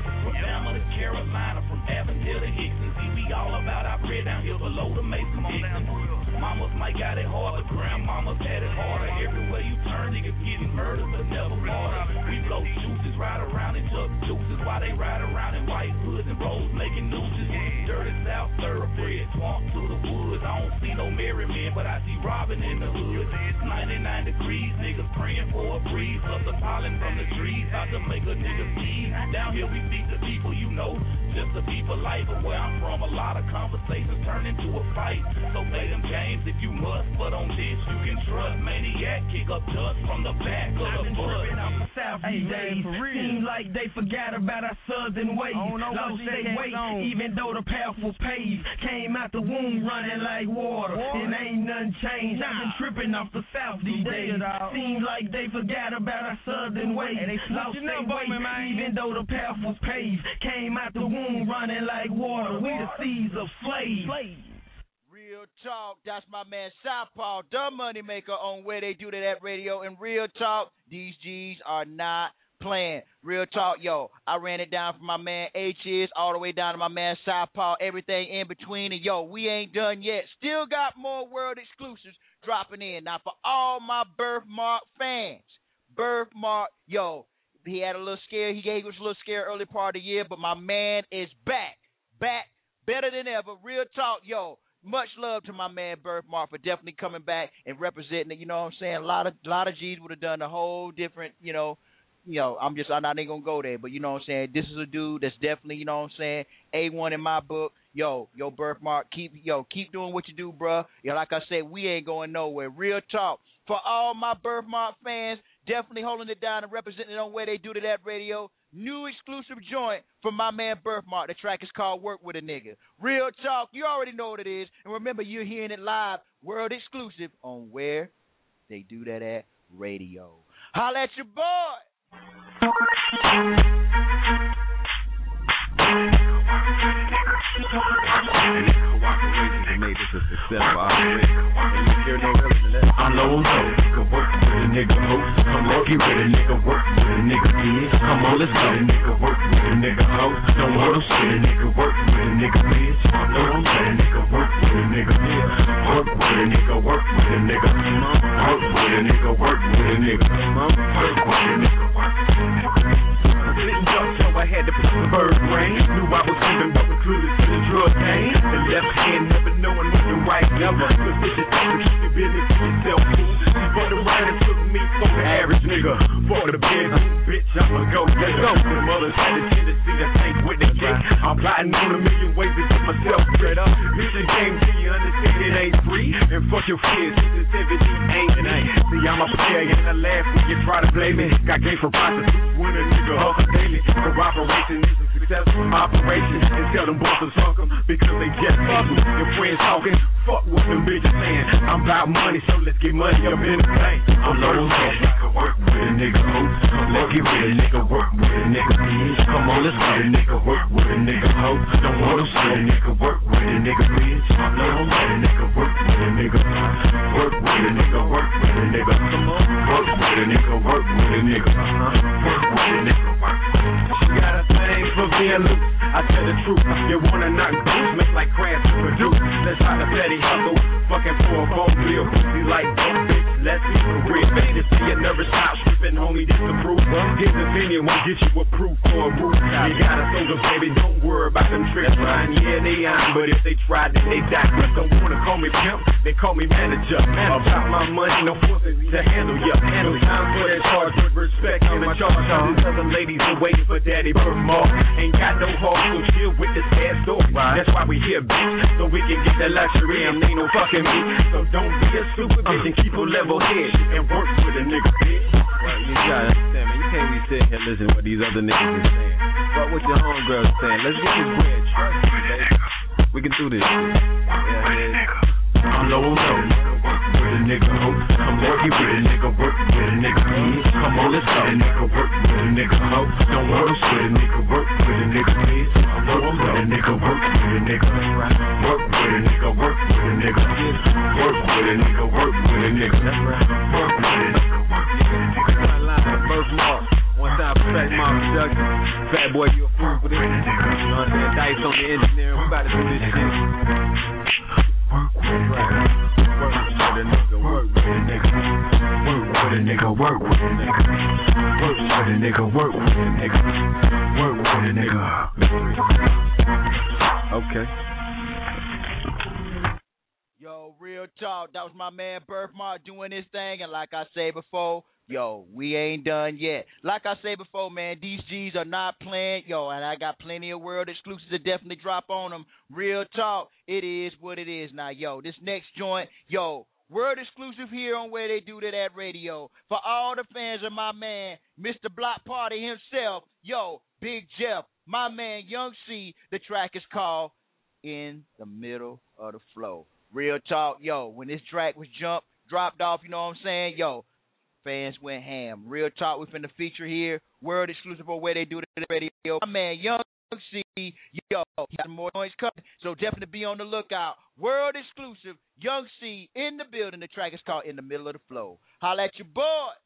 Speaker 15: From Bama to Carolina, from Avondale to Hickson. See, we all about our bread down here below the Mason-Dixon. Mamas might got it harder, grandmamas had it harder. Everywhere you turn, niggas getting murdered but never martyred. We blow juices, ride around in truck juices while they ride around in white hoods and rolls making nooses. Dirty South thoroughbred, swamp to the woods. I don't see no merry men, but I see robbing in the hood. It's ninety-nine degrees, niggas praying for a breeze. Plus the pollen from the trees, about to make a nigga sneeze. Down here we beat the people, you know, just the people life. But where I'm from, a lot of conversations turn into a fight. So play them games if you must, but on this you can trust. Maniac, kick up dust from the back of the bus.
Speaker 8: Off the South these days, seem like they forgot about our southern ways. Lost their weight, even though the path was paved. Came out the womb running like water, and ain't nothing changed. I've been tripping off the South these days. Seem like they forgot about our southern ways. Lost their weight, even though the path was paved. Came out the womb running like water. We the seeds of slaves.
Speaker 4: Real talk, that's my man Southpaw, the money maker on Where They Do That at Radio. And real talk, these G's are not playing. Real talk, yo, I ran it down from my man H-Is all the way down to my man Southpaw, everything in between. And yo, we ain't done yet. Still got more world exclusives dropping in. Now for all my Birthmark fans, Birthmark, yo, he had a little scare. He gave us a little scare early part of the year, but my man is back, back, better than ever. Real talk, yo. Much love to my man Birthmark for definitely coming back and representing it. You know what I'm saying? A lot of a lot of G's would have done a whole different, you know, you know, I'm just I'm not even gonna go there, but you know what I'm saying? This is a dude that's definitely, you know what I'm saying, A one in my book. Yo, yo, Birthmark, keep yo, keep doing what you do, bruh. Yeah, like I said, we ain't going nowhere. Real talk. For all my Birthmark fans, definitely holding it down and representing it on Where They Do That Radio. New exclusive joint from my man Birthmark. The track is called Work With a Nigga. Real talk, you already know what it is. And remember, you're hearing it live, world exclusive, on Where They Do That at Radio. Holla at your boy.
Speaker 20: Made this a successful operation. I'm low on nigga, work with a nigga, ho. Come on, get with a nigga, work with a nigga, bitch. Come on, let's go. Nigga, work with a nigga, ho. Don't want no shit, a nigga, work with a nigga, bitch. I'm low on nigga, work with a nigga, yeah. Work with a nigga, work with a nigga. Work with a nigga, work with a nigga. Work with a nigga, work with a nigga. Sitting young, so I had to put the bird brain. Knew I was living, but included to the drug game. The left hand never knowing what the right never. Cause bitches talk to keep your business to yourself, fool. For the right, it took me for the average nigga. For the big bitch, I'ma go get go. The mothers had a tendency to think with the kick. I'm plotting on a million ways to get myself straight up. Here's the game till you understand it ain't free. And fuck your fears, this is seventy ain't it ain't. See, I'm a player and I laugh when you try to blame me. Got game from prostitutes when a nigga hustle daily. Cooperation is a successful operation. And tell them boys to suck them because they just hustle. Your friends talking, fuck what them bitches saying. I'm about money, so let's get money up in the bank. I'm low on nigga, work with a nigga, ho. Let's get with a nigga, work with a nigga, bitch. Come on, let's get a nigga, work with a nigga, ho. Don't want to see a nigga, work with a nigga, bitch. I'm low on a nigga, work with a nigga. Work with a nigga, work with a nigga. Come on, work with a nigga, work with a nigga. Work with a nigga, work with a nigga. You got a thing for being loose. I tell the truth. You wanna knock boots, make like crash to produce. Let's try the petty hustle. Fucking for a phone bill, pussy like dope, bitch. Let's be for real. Baby, see a nervous child stripping, homie, disapprove. His opinion won't get you approved for a roof. You got a soldier, baby, don't worry about them tricks. Line, yeah, they on, but if they try, then they die. Don't wanna call me pimp, they call me manager. About my money, no forces to handle ya. No time for that charge with respect in the charge. These other ladies are waiting for Daddy Birthmark. Ain't got no heart, so chill with this ass door. That's why we here, bitch, so we can get that luxury and ain't no fucking me. So don't be a stupid bitch and keep a level head and work with a nigga, bitch. Well, you gotta understand, man. You can't be sitting here listening to what these other niggas is saying. Fuck what your homegirls saying. Let's get this bread. Trust me, baby. We can do this shit. Yeah, yeah. I'm low on low. Work with a nigga, ho. Come work with a nigga, work with a nigga, bitch. Come on, let's go. Nigga, work with a nigga, ho. Don't want to shit a nigga, work with a nigga, bitch. Work with a nigga, work with a nigga. Work with a nigga, work with a nigga. Work with a nigga, work with a nigga. Work with a nigga, work with a nigga. Birthmark. One time, Fat Mom Production. Fat boy, you a fool. Ace on the engineer. We about to do this shit. Work with it, right. Work with a nigga, work with a nigga. Work with a nigga, work with a nigga. Work with a nigga, work with a nigga. Work with a nigga. Okay.
Speaker 4: Yo, real talk. That was my man Birthmark doing his thing, and like I said before, yo, we ain't done yet. Like I said before, man, these G's are not playing, yo, and I got plenty of world exclusives to definitely drop on them. Real talk, it is what it is now, yo. This next joint, yo, world exclusive here on Where They Do That at Radio. For all the fans of my man, Mister Block Party himself, yo, Big Jeff, my man Young C, the track is called In the Middle of the Flow. Real talk, yo, when this track was jumped, dropped off, you know what I'm saying, yo, fans went ham. Real talk, we finna feature here, world exclusive on Where They Do That Radio. My man Young C, yo, got more noise coming, so definitely be on the lookout. World exclusive, Young C in the building. The track is called In the Middle of the Flow. Holla at your boy.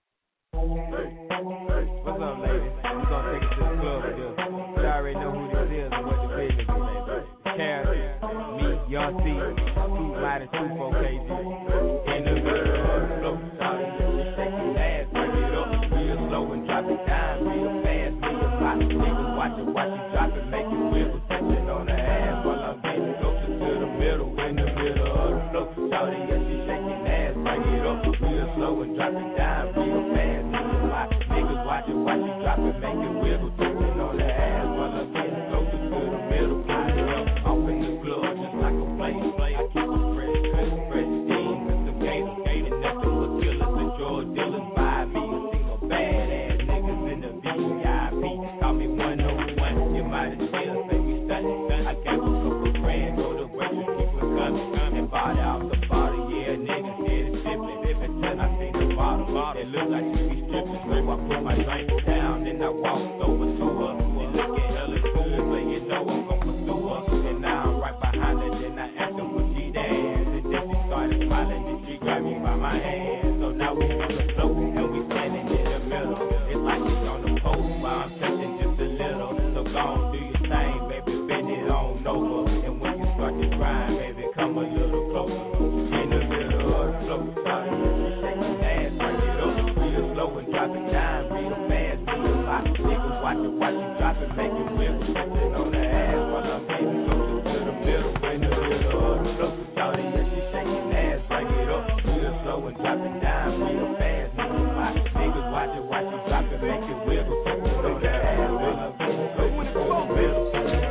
Speaker 21: Hey, hey, what's up, ladies? We gonna take it to the club with this. You already know who this is and what the business is, baby. Cash, me, Young C, two riding two four K G. In the middle of the flow, shawty, shake your ass, bring it up real slow and drop it down real fast. Me and my niggas watch it, watch it drop it, make it wiggle, touching on the ass while I'm getting closer to the middle. In the middle of the flow, shawty, yeah, she shaking ass, bring it up real slow and drop it down real fast. Me and my niggas watch it, watch it drop it, make it wiggle, touching on the ass while I'm getting closer to the middle. Off in the club just like a flame. I keep it fresh, fresh, fresh steam. With some gators, gators, nothing but killers and drug dealers. Buy me a single badass niggas in the V I P. Call me one oh one, you might as well say we stunning. I gave a couple grand, go to waitress, keep it coming. And bought out the bottle, yeah, niggas did it simply. Until I see the bottle, it look like she be stripping. So I put my drink down, then I walked over to her. She looking hella good, but you know I'm gon' pursue her. And now I'm right behind her, then I asked her what she dance. And then she started smiling, and she grabbed me by my hand. So now we on the floor, and we standing in the middle. It's like it's on the post, while I'm touching just a little. So go on, do your thing, baby, bend it on over. And when you start to grind, baby, come a little closer. In the middle of the floor, starting to shake your ass, bring it up real slow and drop it down real fast. Real hot, niggas watch it, watch it drop it, make it wiggle, touching on the ass while I'm getting closer to the middle. In the middle of the floor, shawty, yeah, she shaking ass, bring it up real slow and drop it down real fast. Real hot, niggas watch it, watch it drop it, make it wiggle, touching on the ass while I'm getting closer to the middle.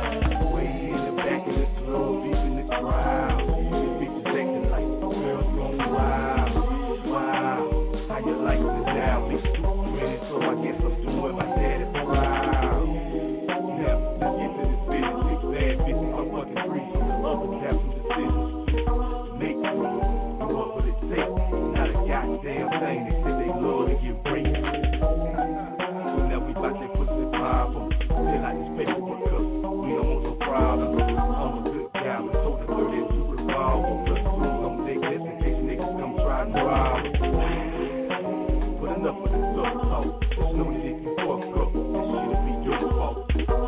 Speaker 21: Way in the back of the club, deep in the crowd, these bitches acting like girls going wild, wow. How you like this now? Big two minutes, so I guess I'm doing my daddy proud. Now, let's get to this business. Six bad bitches, I'm fucking free. Others have some decisions to make. Do what will it take? Not a goddamn thing. They said they love to get raped. So now we bout that pussy problem. Fill out this paperwork, cause we don't want no problems. I'm a good guy, but told the thirty-two revolver. Plus two, I'm take this in case niggas come try and rob us. But enough of this love talk. There's no shit you fuck up. This shit'll be your fault.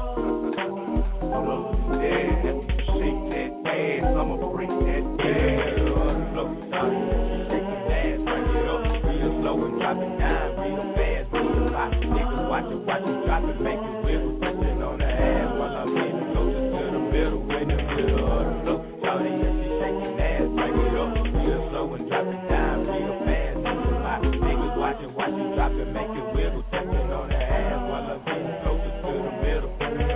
Speaker 21: Love is dead. After you shake that ass, I'ma break that ass. Flow, shawty, shake your ass, bring it up real slow and drop it down real fast. Real hot, niggas watch it, watch it drop it, make it wiggle, touching on the ass while I'm getting closer to the middle. In the middle of the flow, shawty, yeah, she shaking ass, bring it up real slow and drop it down real fast. Real hot, niggas watch it, watch it drop it, make it wiggle, touching on the ass while I'm getting closer to the middle.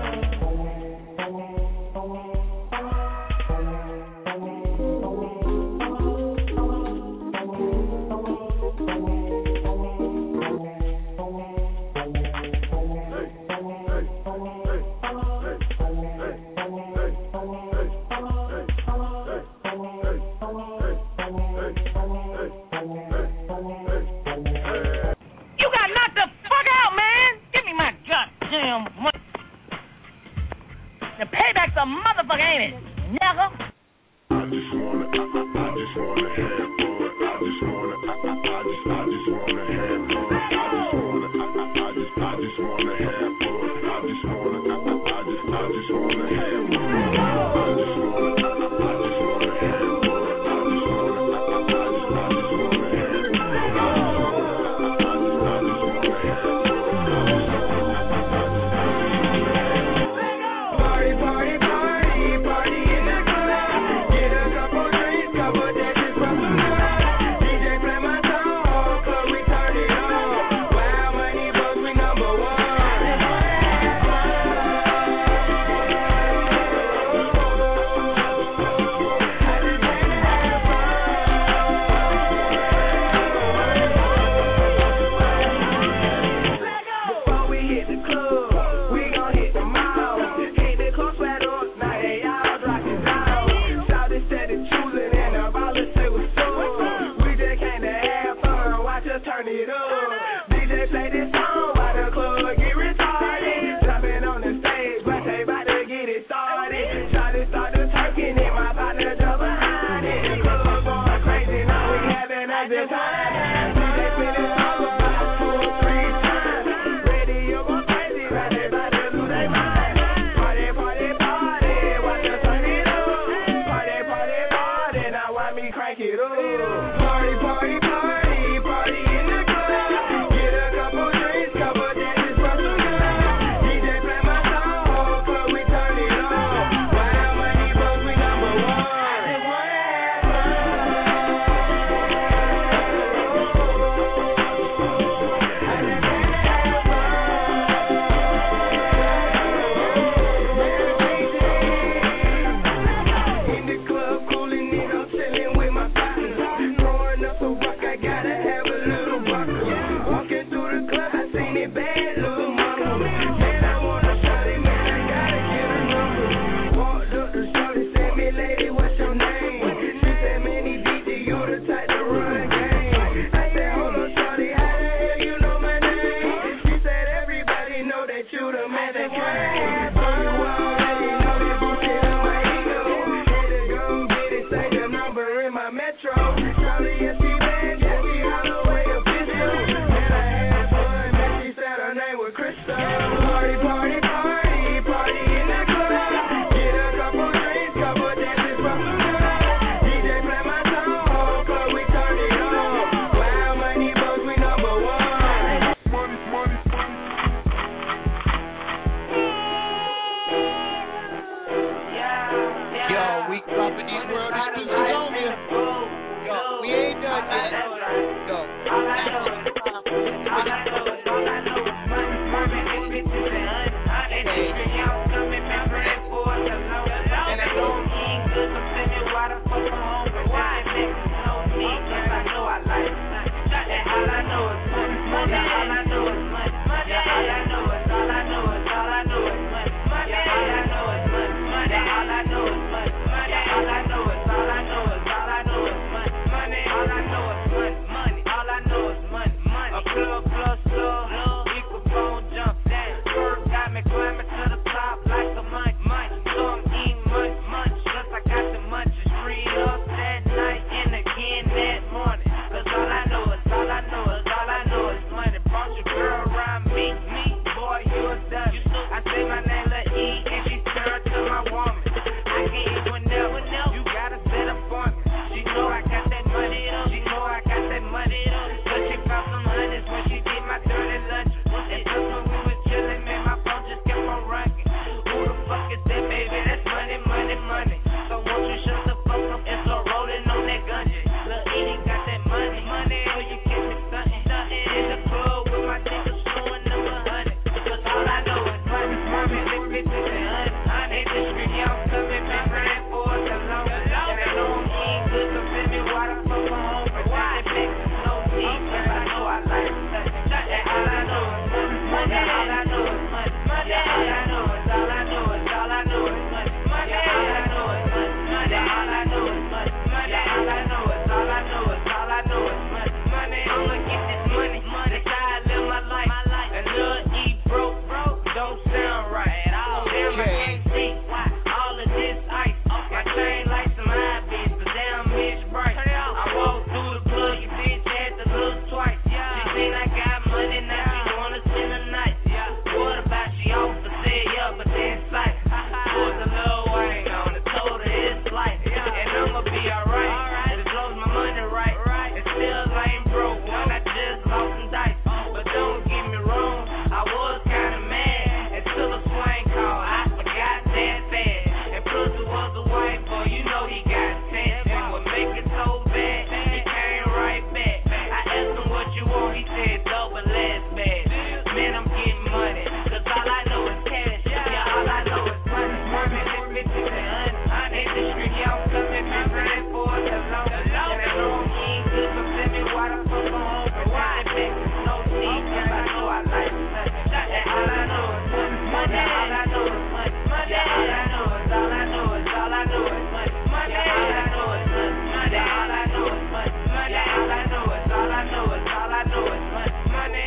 Speaker 8: You got knocked the fuck out, man. Give me my goddamn money. The payback's a motherfucker, ain't it, nigga?
Speaker 3: I just wanna, I, I, I just wanna have fun. I just wanna, I, I, I just, I just wanna have fun. I just wanna, I, I, I just, I just wanna have fun. I just wanna, I, I, I just, I just wanna have fun.
Speaker 9: club, I seen it bad, little mama. Man, I want a shawty, man, I gotta get a number. Walked up to shawty, said, me lady, what's your name? She said, man, he D J, you the type to run game. I said, hold on, shawty, how the hell you know my name? She said, everybody know that you the man that came. So you already know that bullshit on my ego. Hit it, go get it, say the number in my metro. Shawty, yes, she bad, yes, she all the way a pistol. Man, I had fun, man, she said her name was Crystal. Party, party, party, party in the club. Get a couple drinks, couple dances from the club. D J play my song, whole club we turn it on. Wild money boys, we number one. Money, money,
Speaker 4: Yo, we dropping these world exclusives on here. Yo, we ain't done yet. Yo.
Speaker 9: All I know is, all I know is, all I know is money, money, and bitches and honey. And bitches, y'all coming, man, praying for us alone. And I know he ain't good, so send me why the fuck I'm hungry. Why it makes me no need, cause I know I like it. And all I know is money, money, all I know is money. Yeah, all I know is, all I know is, all I know is money. Yeah, all I know is money, money, all I know is money. Yeah, all I know is, all I know is, all I know is money. Money, all I know is money, money, all I know is money, money. A plug plus love, equal phone jump down. Work got me climbing to the top like a money, money. So I'm eating much, much, cause I got the munchies. Free up that night and again that morning. Cause all I know is, all I know is, all I know is money. Bunch of girl around me, me, boy, you a done. I say my name Lil E and she turned to my woman. I can't even never, you gotta set up for me. She know I got that money up, she know I got that money up. So she found some hundreds when she did my dirty lunch. And just when we was chillin', man, my phone just kept on ringing. Who the fuck is that, baby? That's money, money, money. So won't you shut the fuck up and start rolling on that gunja? Lil Edie got that money, money. So you catch me stuntin', stuntin' in the club with my niggas showing them a hundred. Cause all I know is money, money, big bitches and honey. Honey, the street, y'all coming, man, praying for us alone. And I know he ain't good, so send me why the fuck I'm hungry. Why it makes me no need, cause I know I like it. And all I know is money, money, all I know is money. Money, all I know is, all I know is, all I know is money. Money, all I know is money. Money, all I know is money. Money, all I know is, all I know is, all I know is money. Money, I'ma get this money, money. That's how I live my life. And Lil E broke, broke, don't sound right at all. Damn, I can't see why all of this ice. My chain like some high beats, but damn, bitch bright. I walked through the club, you bitch had to look twice. She seen I got money, now she wanna spend the night. What about she off the set, yeah, but then sight. Pulled the Lil Wayne on it, told her it's life. And I'ma be alright, as long as my money right. And still ain't broke, when I just lost some dice. But don't get me wrong, I was kinda mad until the swing call, I forgot that fast. And plus it was a white boy, you know he got sent. And what make it so bad, he came right back. I asked him what you want, he said double less bad. Man, I'm getting money, cause all I know is cash. Yeah, all I know is money, money, and bitches and honey. In the street, y'all coming, man, praying for us alone. And I know he ain't good, so send me why the fuck I'm hungry. Why it makes me no need, cause I know I like it. And all I know is money, money, all I know is money. Money, all I know is, all I know is, all I know is money. Money, all I know is money. Money, all I know is money. Money, all I know is, all I know is, all I know is money. Money.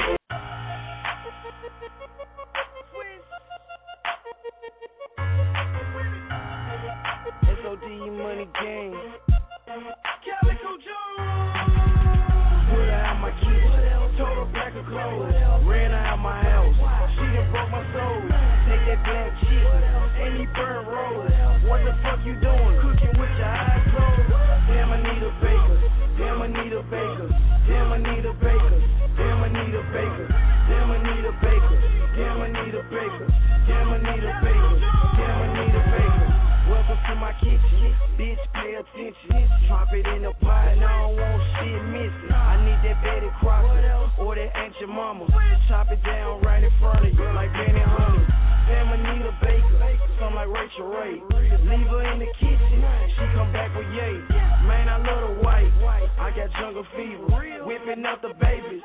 Speaker 16: S O D money gang.
Speaker 9: Calico Jones. Put her out my kitchen, told her pack of clothes, ran her out my house. She done broke my soul. Take that black chicken and he burn rolls. What the fuck you doing? Cooking with your eyes closed. Damn, I need a baker. Damn, I need a baker. Damn, I need a baker. Damn, I need a baker. Damn, I need a baker. Damn, I need a baker. Damn, I need a baker. Damn, I need a baker. Welcome to my kitchen, bitch, pay attention. Drop it in the pot, and I don't want shit missing. I need that Betty Crocker, or that ancient mama. Chop it down right in front of you, like Benny Hunter. Damn, I need a baker, something like Rachel Ray. Leave her in the kitchen, she come back with yay. Man, I love the white, I got jungle fever. Whipping up the babies,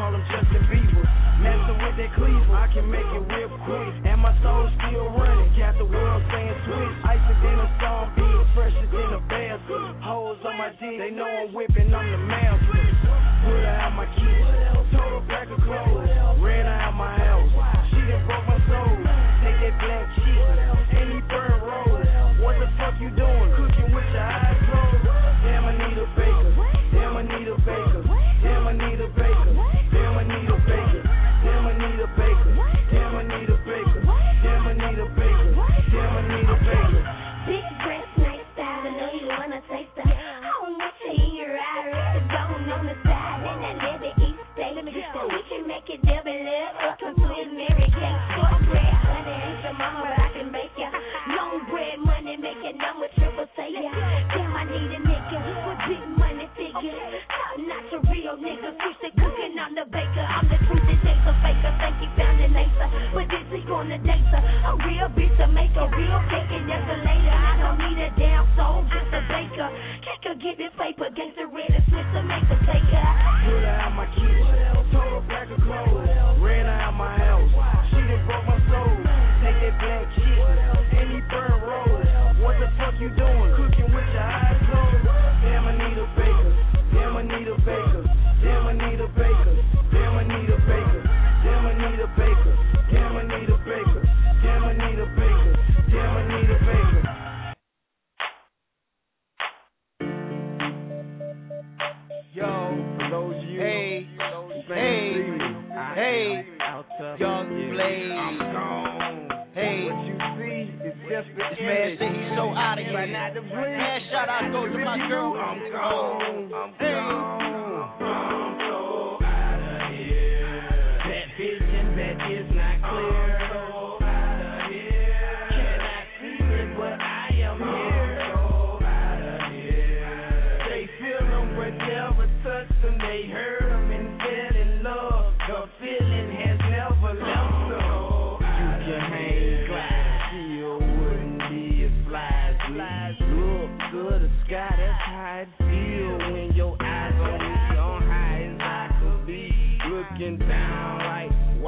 Speaker 8: call him Justin Bieber. Messing with that cleaver, I can make it real quick. And my soul still running, got the world saying switch. Icer than a storm beat, fresher than a bear. Hoes on my dick, they know I'm whipping, I'm the master. Put her out my kitchen, total pack of clothes. Ran her out my house, she done broke my soul. Take that black shit, and he burn rolls. What the fuck you doing? Cooking with your eyes closed. Damn, I need a baker. Damn, I need a baker. Damn, I need a baker. Damn, I need a baker. Damn, I need a baker. Damn, I need a baker. Damn, I need a baker. Damn, I need a baker.
Speaker 5: Big breath, nice style. I know you wanna taste her. I don't want you in your eye. It's bone on the side. And I live it each day. So we can make it double up. Up to his Mary Kate. Short bread, honey, ain't your mama, but I can make ya. Long bread, money making number triple say ya. Damn, I need a nigga with big money figure. Top notch a real nigga. Switch the cooking on the baker. I'm the truth that takes a faker. Think he found an acer, but this he gonna date her. A real bitch to make a real cake and never later. I don't need a damn soul, just a baker. Cake her, get this paper, gangsta red and switch to make her take her.
Speaker 8: Put her out my kitchen, total pack of clothes. Ran her out my house, she done broke my soul. Take that black shit, and he burn rolls. What the fuck you doing? Cooking with your eyes closed. Damn, I need a baker. Damn, I need a baker. Damn, I need a baker. Damn, I need a baker. Damn, I need a baker. Damn, I need a baker. Damn, I need a baker. Damn, I need a baker.
Speaker 21: Yo, for those of you
Speaker 4: Hey,
Speaker 21: who
Speaker 4: hey,
Speaker 21: think
Speaker 4: hey, Young Blaze.
Speaker 21: I'm gone.
Speaker 4: Hey,
Speaker 21: What you see is just the
Speaker 4: this man said he's so out of here.
Speaker 21: But not the blink.
Speaker 4: Man, shout out go to my girl.
Speaker 21: I'm gone. I'm
Speaker 4: Hey.
Speaker 21: gone.
Speaker 8: I'm so out of here. That vision that is not clear. I'm so out of here. Cannot see it, but I am here. I'm so out of here. They feel them but never touch them. They heard them and fell in love. The feeling has never left them. You can hang glass, still wouldn't be as fly as me. Look to the sky, that's how it feel when your eyes on me, on high as I could be. Looking down like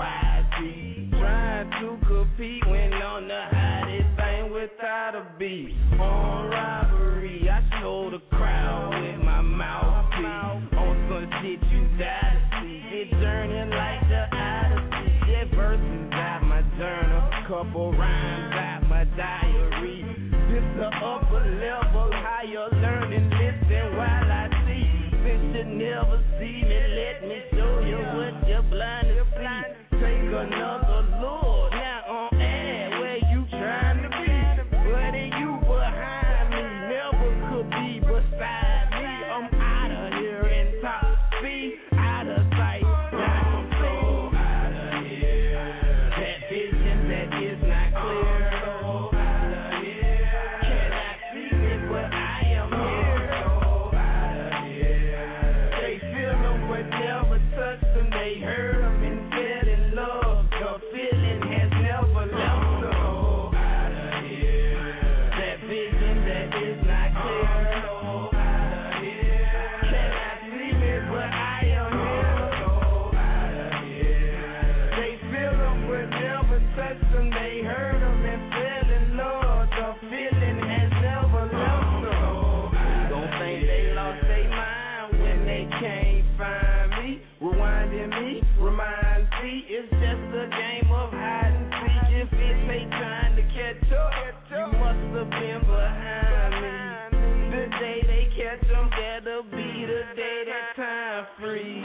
Speaker 8: Y T, trying to compete when on the hottest thing without a beat. On robbery, I show the crowd with my mouthpiece. On some shit you die to see, it journey like the Odyssey. Yeah, verses out my journal, couple rhymes out my diary. This the upper level, higher learning, listen while I see. Since you never see me, let me show you what you're blind to see. Take another look, now on air, where you trying to be? Where you behind me, never could be beside me. I'm out of here in top speed, out of sight. Now I'm so out of here. That vision that is not clear. So out of here. Cannot see it, but I am here. So out of here. They feel them but never touch them. They heard them and fell in love. The feeling has never left them. So out of here. That vision that is not clear. So out of here. Cannot see me, but I am here. So out of here. They feel them but never touch them. They heard them and fell in love. The feeling has never left them. Don't think they lost their mind when they can't find me. Rewinding me, reminds me, it's just a game of hide and seek. If it take time to catch up, you must have been behind me. The day they catch them, that'll be the day that time free.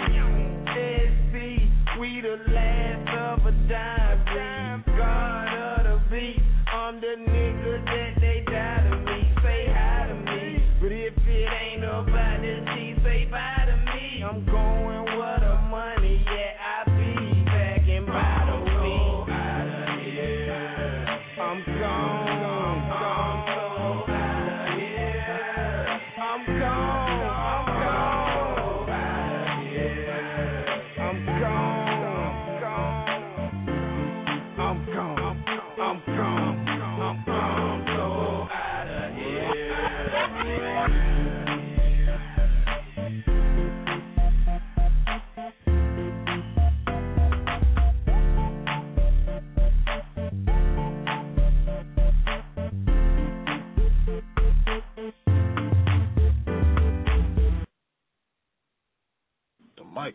Speaker 8: S C, we the last of a dime breed. God of the beat, I'm the nigga that they die to me. Say hi to me, but if it ain't about this, she say bye to me. I'm going where the money, yeah, I be back in bottle me. Out of here, I'm gone, I'm gone, so out of here. I'm gone, I'm gone, out of here. I'm gone, I'm gone, I'm gone, I'm gone, I'm gone, so out of here.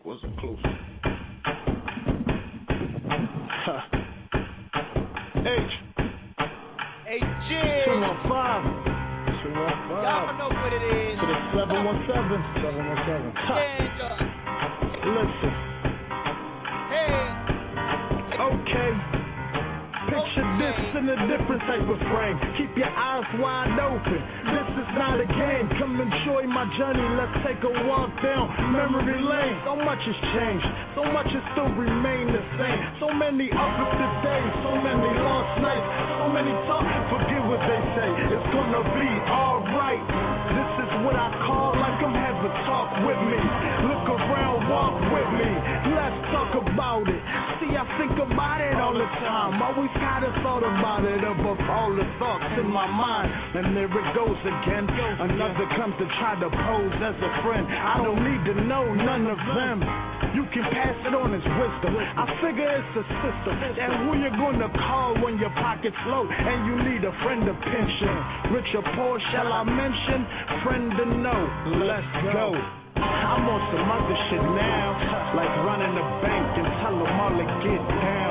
Speaker 6: What's some clues? H.
Speaker 4: H.
Speaker 6: two one five. two one five.
Speaker 4: Y'all know what it is.
Speaker 6: To the seven one seven. seven one seven.
Speaker 4: And, uh,
Speaker 6: Listen.
Speaker 4: Hey.
Speaker 6: Okay. Picture this in a different type of frame. Keep your eyes wide open. This is not a game. Come enjoy my journey. Let's take a walk down memory lane. So much has changed. So much has still remained the same. So many uplifted days. So many lost nights. So many thoughts. Forget what they say. It's gonna be alright. This is what I call like I'm having talk with me. Look around, walk with me. Let's talk about it. See, I think about it all the time. Always had a thought about it above all the thoughts in my mind. And there it goes again. Another comes to try to pose as a friend. I don't need to know none of them. You can pass it on as wisdom. I figure it's a system. And who you gonna call when your pocket's low and you need a friend to pension? Rich or poor, shall I mention? Friend to know. Let's go. I'm on some other shit now, like running the bank and tell them all to get down.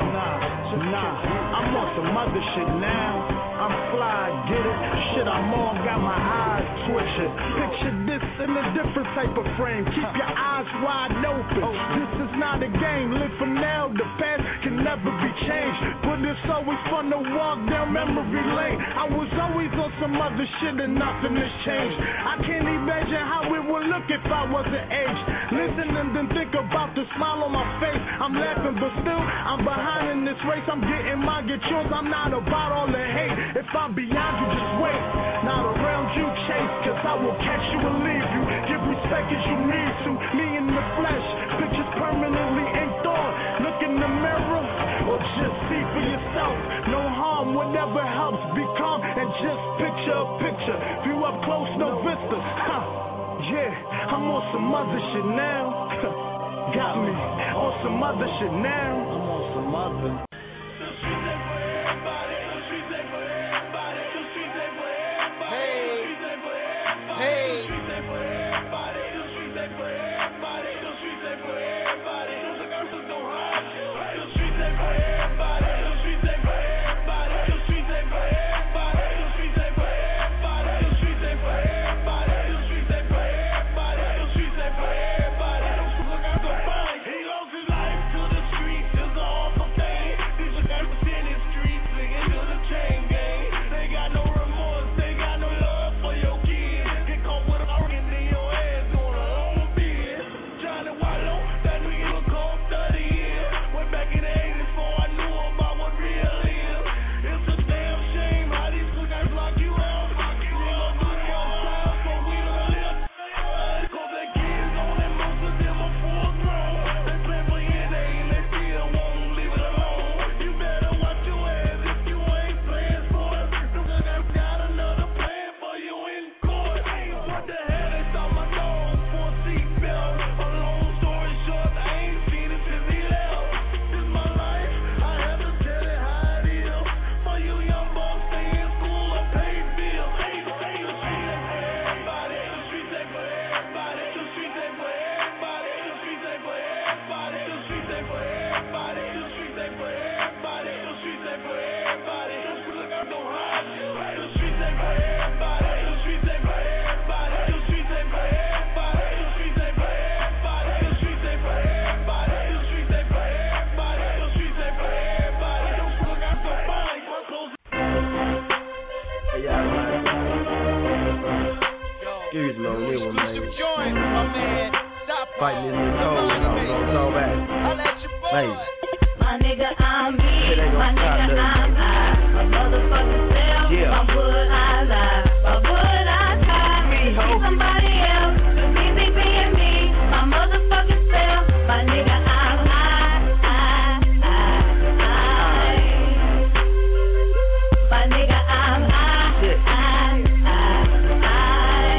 Speaker 6: Nah, I'm on some other shit now. I'm fly, get it? Shit, I'm on, got my eyes twitching. Picture this in a different type of frame. Keep your eyes wide open. This is not a game. Live for now. The past can never be changed. But it's always fun to walk down memory lane. I was always on some other shit and nothing has changed. I can't imagine how it would look if I wasn't aged. Listen and then think about the smile on my face. I'm laughing, but still I'm behind in this race. I'm getting mine, get yours. I'm not about all the hate. If I'm beyond you, just wait. Not around you, chase, cause I will catch you and leave you. Give respect as you need to. Me in the flesh, pictures permanently inked on. Look in the mirror, or just see for yourself. No harm, whatever helps. Be calm and just picture a picture. View up close, no vista. Huh. Yeah, I'm on some other shit now. Got me on some other shit now. I'm on some other.
Speaker 21: Excuse me on this one, man.
Speaker 4: Join, my man. Stop.
Speaker 21: Fighting in the zone, I'm gonna talk back.
Speaker 4: I'll let you
Speaker 21: Hey.
Speaker 1: My nigga, I'm me. My nigga, I'm I. My motherfucking self.
Speaker 21: Yeah.
Speaker 1: Why would I lie? Why would I try
Speaker 21: Me,
Speaker 1: to
Speaker 21: ho.
Speaker 1: be somebody else? To me, me being me. My motherfucking self. My nigga, I'm I. I, I, I. My nigga, I'm I.
Speaker 21: Shit.
Speaker 1: I, I, I.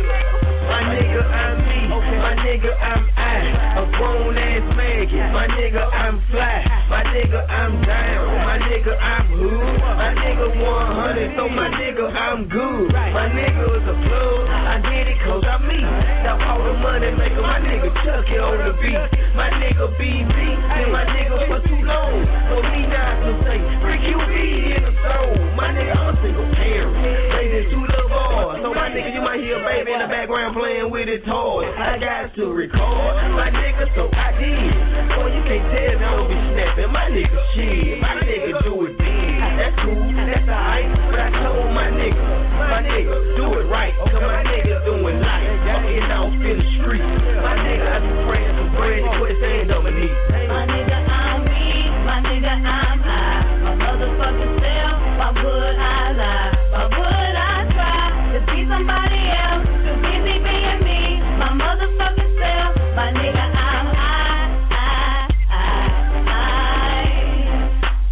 Speaker 9: My nigga, I'm me. My nigga, I'm I. A grown ass maggot. My nigga,
Speaker 2: nigga, I'm fly. My nigga, I'm down. My nigga, I'm hood. My nigga, one hundred. So my nigga, I'm good. My nigga is a plug. I did it cause I'm me. Stop all the money maker. My nigga Chucky on the beat. My nigga B B. Been my nigga for too long. So me not to say, Rick Q B in the soul. My nigga, I'm a single parent. Raising two little boys. So my nigga, you might hear a baby in the background playing with his toys. I got to record. My nigga, so I did. Boy, you can't tell me I don't be snapping. My nigga, shit. My nigga do it big. That's cool. That's alright. But I told my nigga, my nigga, do it right. Cause my nigga doing life. Walking out in the street. My nigga, I be praying for bread. The quest ain't Dominique.
Speaker 1: My nigga, I'm me. My nigga, I'm high. My motherfucking self. Why would I lie? Why would I try to be somebody else? Too busy being me. My motherfucking self. My nigga, I'm I, I, I, I.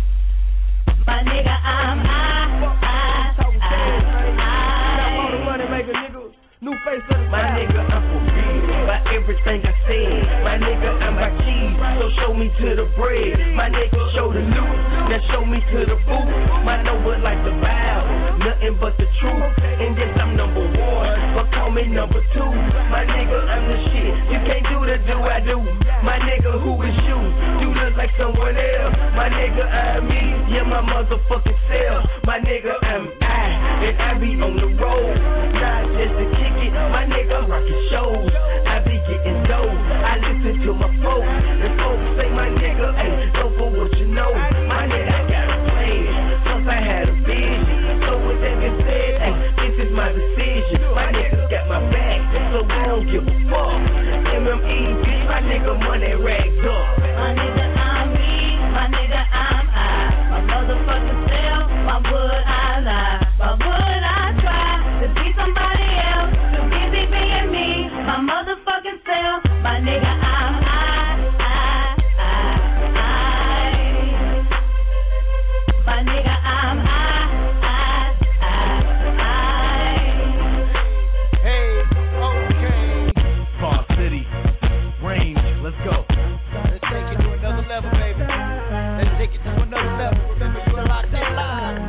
Speaker 1: My nigga, I'm I, I, I, I.
Speaker 2: All the money maker, nigga. New face of the My nigga, I'm for real. By everything I said. My nigga, I'm by cheese. So show me to the bread. My nigga, show the loot. Now show me to the boot. My number like the Bible. Nothing but the truth. And yes, I'm number one. But call me number two. My nigga, I'm the shit. You can't do the do I do. My nigga, who is you? You look like someone else. My nigga, I'm me. Yeah, my motherfucking self. My nigga, I'm I. And I be on the road. Not just to kick it. My nigga, I'm rocking shows. I be getting dope. I listen to my folks. And folks say my nigga, hey, go for what you know. My nigga, I got a plan. Plus I had a vision. So with that being said, hey, this is my decision. My niggas got my back. So I don't give a fuck. M M E, bitch, my nigga, money rags up.
Speaker 1: My nigga, I'm me. My nigga, I'm I. My motherfucking self. Why would I lie? Why would I try to be somebody else? Too busy being me. My motherfucking self. My nigga, I'm I, I, I, I. My nigga, I'm I, I, I, I.
Speaker 2: Hey, okay.
Speaker 15: Park City, range, let's go.
Speaker 4: Let's take it to another level, baby. Let's take it to another level. Remember, you're locked in live.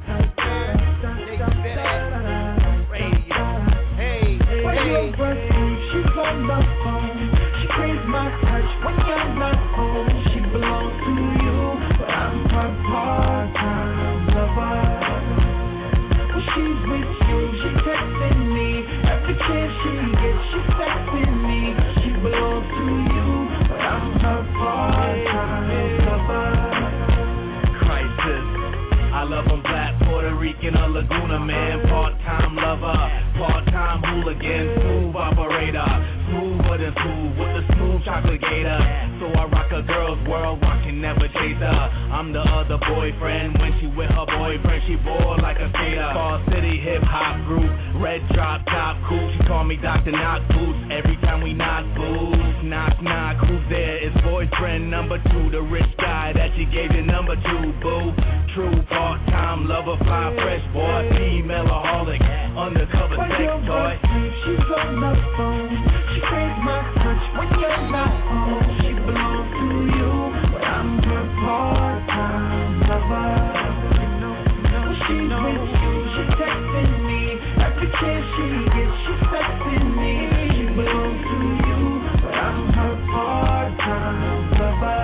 Speaker 6: She's on my phone. She craves my touch when you're not home. She belongs to you, but I'm her part-time lover. When she's with you, she texting me. Every chance she gets, she's texting me. She belongs to you, but I'm her part-time lover.
Speaker 15: Crisis. I love them black, Puerto Rican, or Laguna, man. Part-time lover, part-time hooligan, smooth operator, smoother than smooth with the smooth chocolate gator. So I rock a girl's world, rockin' never chase her. I'm the other boyfriend. When she with her boyfriend, she bored like a skater. Fall City hip hop group, red drop top coupe. She call me Doctor Knock Boots every time we knock boots. Knock knock, who's there? It's boyfriend number two, the rich guy that she gave the number to. Boo, true part-time lover, fly fresh boy, femaleaholic, undercover sex toy.
Speaker 6: She's on the phone. She craves my touch when you're not home. She belongs to you, but I'm her part-time lover. When she's with you, she's texting me. Every chance she gets, she's texting me. She belongs to you, but I'm her part-time lover.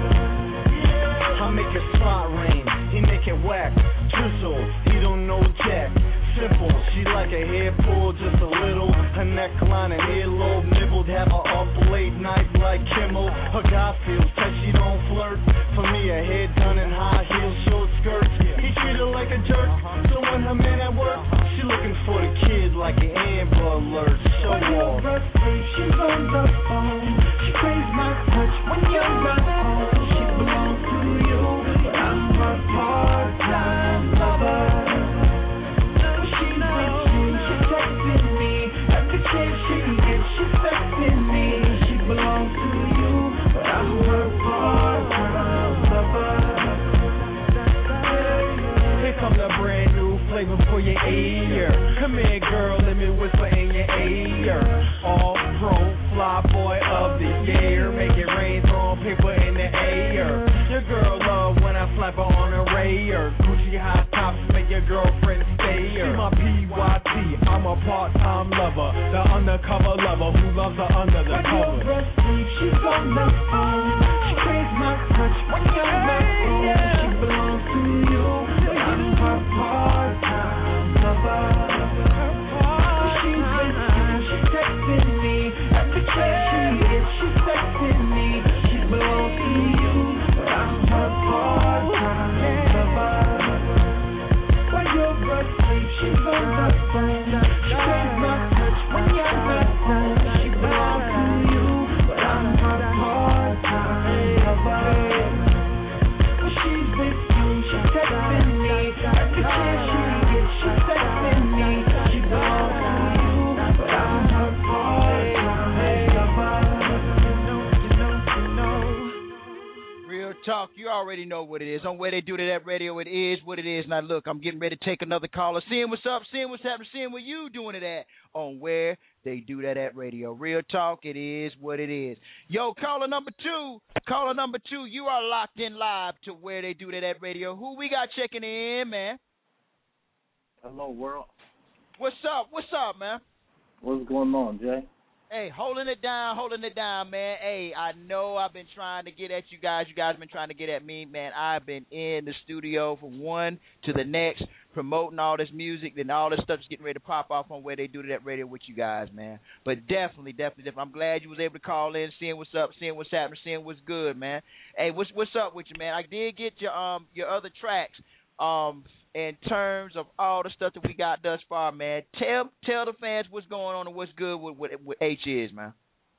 Speaker 2: I make it slot rain, he make it whack. Drizzle, he don't know jack. Simple, she like a hair pull just a little. Her neckline and earlobe nibbled, have her up late night like Kimmel. Her guy feels tight, she don't flirt. For me, her hair done in high heels, short skirts. He treat her like a jerk, so when her man at work, she looking for the kid like an Amber Alert. Show off.
Speaker 6: She's on the phone. She craves my touch when you're not home. She belongs to you, but I'm her part-time lover. When she's with you, she's texting me. Every chance she gets,
Speaker 15: air. Your girl love when I slap her on a rayer. Gucci high tops make your girlfriend stay here. She my P Y T, I'm a part-time lover. The undercover lover who loves her under the cover.
Speaker 9: She's on the phone. She craves my touch when you're not home. She belongs to you, but I'm her part-time lover. She's with you, she's texting me. Every chance she gets, she's texting me. She belongs to you, but I'm her part-time lover. When you're asleep, she's on the phone. She craves my touch when you're not home. She belongs to you, but I'm her part-time lover. When she's with you, she's texting me. Every chance she gets, she's texting me. She belongs to you, but I'm her part-time lover. You know, you know, you know.
Speaker 4: Real talk, you already know what it is. On Where They Do That Radio, it is what it is. Now look, I'm getting ready to take another caller, seeing what's up, seeing what's happening, seeing what you doing it at on Where They Do That at Radio. Real talk, it is what it is. Yo, caller number two, caller number two, you are locked in live to Where They Do That at Radio. Who we got checking in, man?
Speaker 7: Hello, world.
Speaker 4: What's up? What's up, man?
Speaker 7: What's going on, Jay?
Speaker 4: Hey, holding it down, holding it down, man. Hey, I know I've been trying to get at you guys. You guys have been trying to get at me, man. I've been in the studio from one to the next, promoting all this music, and all this stuff's getting ready to pop off on Where They Do That Radio with you guys, man. But definitely, definitely, definitely, I'm glad you was able to call in, seeing what's up, seeing what's happening, seeing what's good, man. Hey, what's what's up with you, man? I did get your um your other tracks. Um. In terms of all the stuff that we got thus far, man, tell tell the fans what's going on and what's good with what, what H is, man.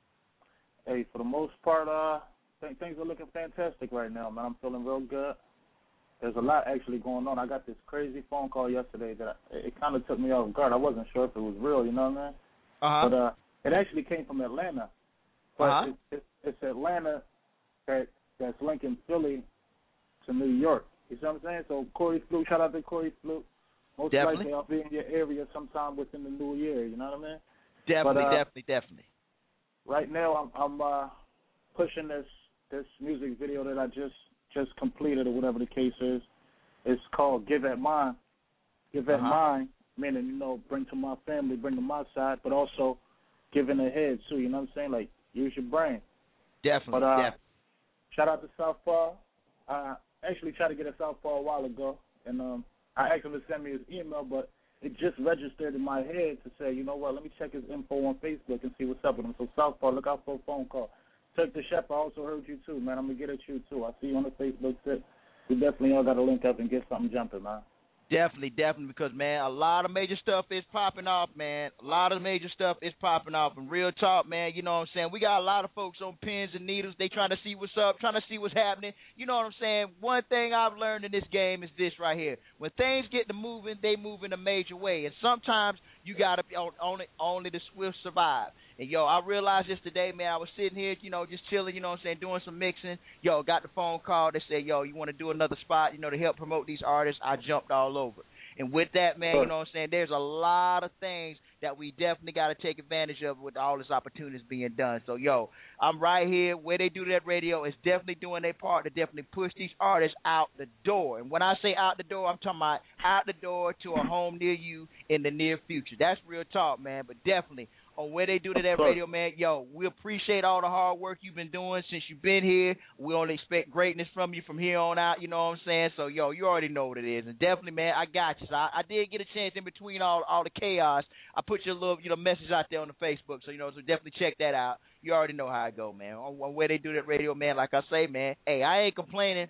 Speaker 7: Hey, for the most part, uh, th- things are looking fantastic right now, man. I'm feeling real good. There's a lot actually going on. I got this crazy phone call yesterday that I, it kind of took me off guard. I wasn't sure if it was real, you know what I mean?
Speaker 4: Uh-huh.
Speaker 7: But uh, it actually came from Atlanta. But
Speaker 4: uh-huh.
Speaker 7: it, it, it's Atlanta that that's linking Philly to New York. You see what I'm saying? So Corey Fluke, shout out to Corey Fluke. Most
Speaker 4: Definitely.
Speaker 7: likely I'll be in your area sometime within the new year. You know what I mean?
Speaker 4: Definitely,
Speaker 7: but, uh,
Speaker 4: definitely, definitely.
Speaker 7: Right now I'm, I'm uh, pushing this this music video that I just just completed or whatever the case is. It's called Give at Mine. Give at
Speaker 4: Uh-huh.
Speaker 7: Mine, meaning, you know, bring to my family, bring to my side, but also giving a head too. You know what I'm saying? Like use your brain.
Speaker 4: Definitely.
Speaker 7: But uh,
Speaker 4: definitely.
Speaker 7: shout out to Southpaw. Uh, actually tried to get a Southpaw a while ago, and um, I asked him to send me his email, but it just registered in my head to say, you know what, let me check his info on Facebook and see what's up with him. So Southpaw, look out for a phone call. Turk the Chef, I also heard you too, man. I'm going to get at you too. I see you on the Facebook tip. We definitely all got to link up and get something jumping, man.
Speaker 4: Definitely, definitely, because, man, a lot of major stuff is popping off, man. A lot of major stuff is popping off. And real talk, man, you know what I'm saying? We got a lot of folks on pins and needles. They trying to see what's up, trying to see what's happening. You know what I'm saying? One thing I've learned in this game is this right here. When things get to moving, they move in a major way. And sometimes you got to be on, only, only the swift survive. And, yo, I realized this today, man. I was sitting here, you know, just chilling, you know what I'm saying, doing some mixing. Yo, got the phone call. They said, yo, you want to do another spot, you know, to help promote these artists? I jumped all over. And with that, man, you know what I'm saying, there's a lot of things that we definitely got to take advantage of with all this opportunities being done. So, yo, I'm right here. Where They Do That Radio is definitely doing their part to definitely push these artists out the door. And when I say out the door, I'm talking about out the door to a home near you in the near future. That's real talk, man, but definitely on Where They Do That Radio, man, yo, we appreciate all the hard work you've been doing since you've been here. We only expect greatness from you from here on out, you know what I'm saying? So, yo, you already know what it is. And definitely, man, I got you. So I, I did get a chance in between all all the chaos. I put your little, you know, message out there on the Facebook, so, you know, so definitely check that out. You already know how I go, man. On, on Where They Do That Radio, man, like I say, man, hey, I ain't complaining.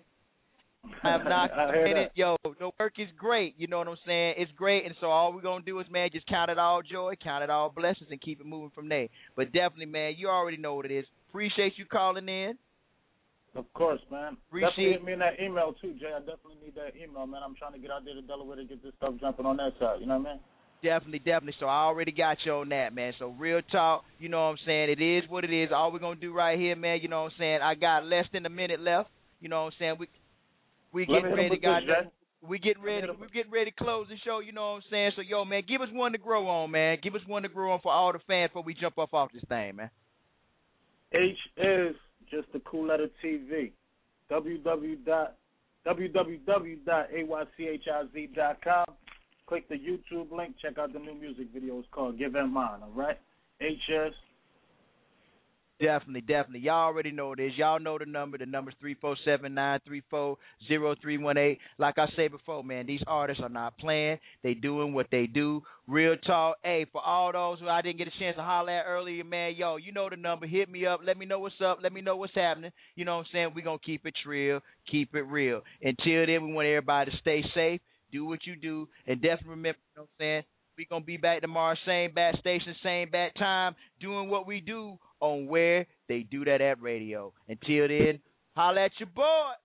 Speaker 4: I'm not complaining. Yo, the work is great. You know what I'm saying? It's great. And so all we're going to do is, man, just count it all joy, count it all blessings, and keep it moving from there. But definitely, man, you already know what it is. Appreciate you calling in.
Speaker 7: Of course, man.
Speaker 4: Appreciate
Speaker 7: definitely hit me in that email, too, Jay. I definitely need that email, man. I'm trying to get out there to Delaware to get this stuff jumping on that side. You know what I mean?
Speaker 4: Definitely, definitely. So I already got you on that, man. So real talk, you know what I'm saying? It is what it is. All we're going to do right here, man, you know what I'm saying? I got less than a minute left. You know what I'm saying? We we
Speaker 7: Let
Speaker 4: getting
Speaker 7: me
Speaker 4: ready,
Speaker 7: hit 'em with
Speaker 4: guys.
Speaker 7: this,
Speaker 4: We getting ready. We getting ready to close the show. You know what I'm saying? So yo, man, give us one to grow on, man. Give us one to grow on for all the fans before we jump up off this thing, man.
Speaker 7: H is just the cool letter T V. w w w dot a y c h i z dot com. Click the YouTube link. Check out the new music video. It's called Give Him Mine, all right? H S.
Speaker 4: Definitely, definitely. Y'all already know this. Y'all know the number. The number's three four seven, nine three four, zero three one eight. Like I said before, man, these artists are not playing. They doing what they do. Real talk. Hey, for all those who I didn't get a chance to holler at earlier, man, yo, you know the number. Hit me up. Let me know what's up. Let me know what's happening. You know what I'm saying? We're going to keep it real. Keep it real. Until then, we want everybody to stay safe. Do what you do. And definitely remember, you know what I'm saying? We're going to be back tomorrow, same bat station, same bat time, doing what we do on Where They Do That at Radio. Until then, holla at your boy.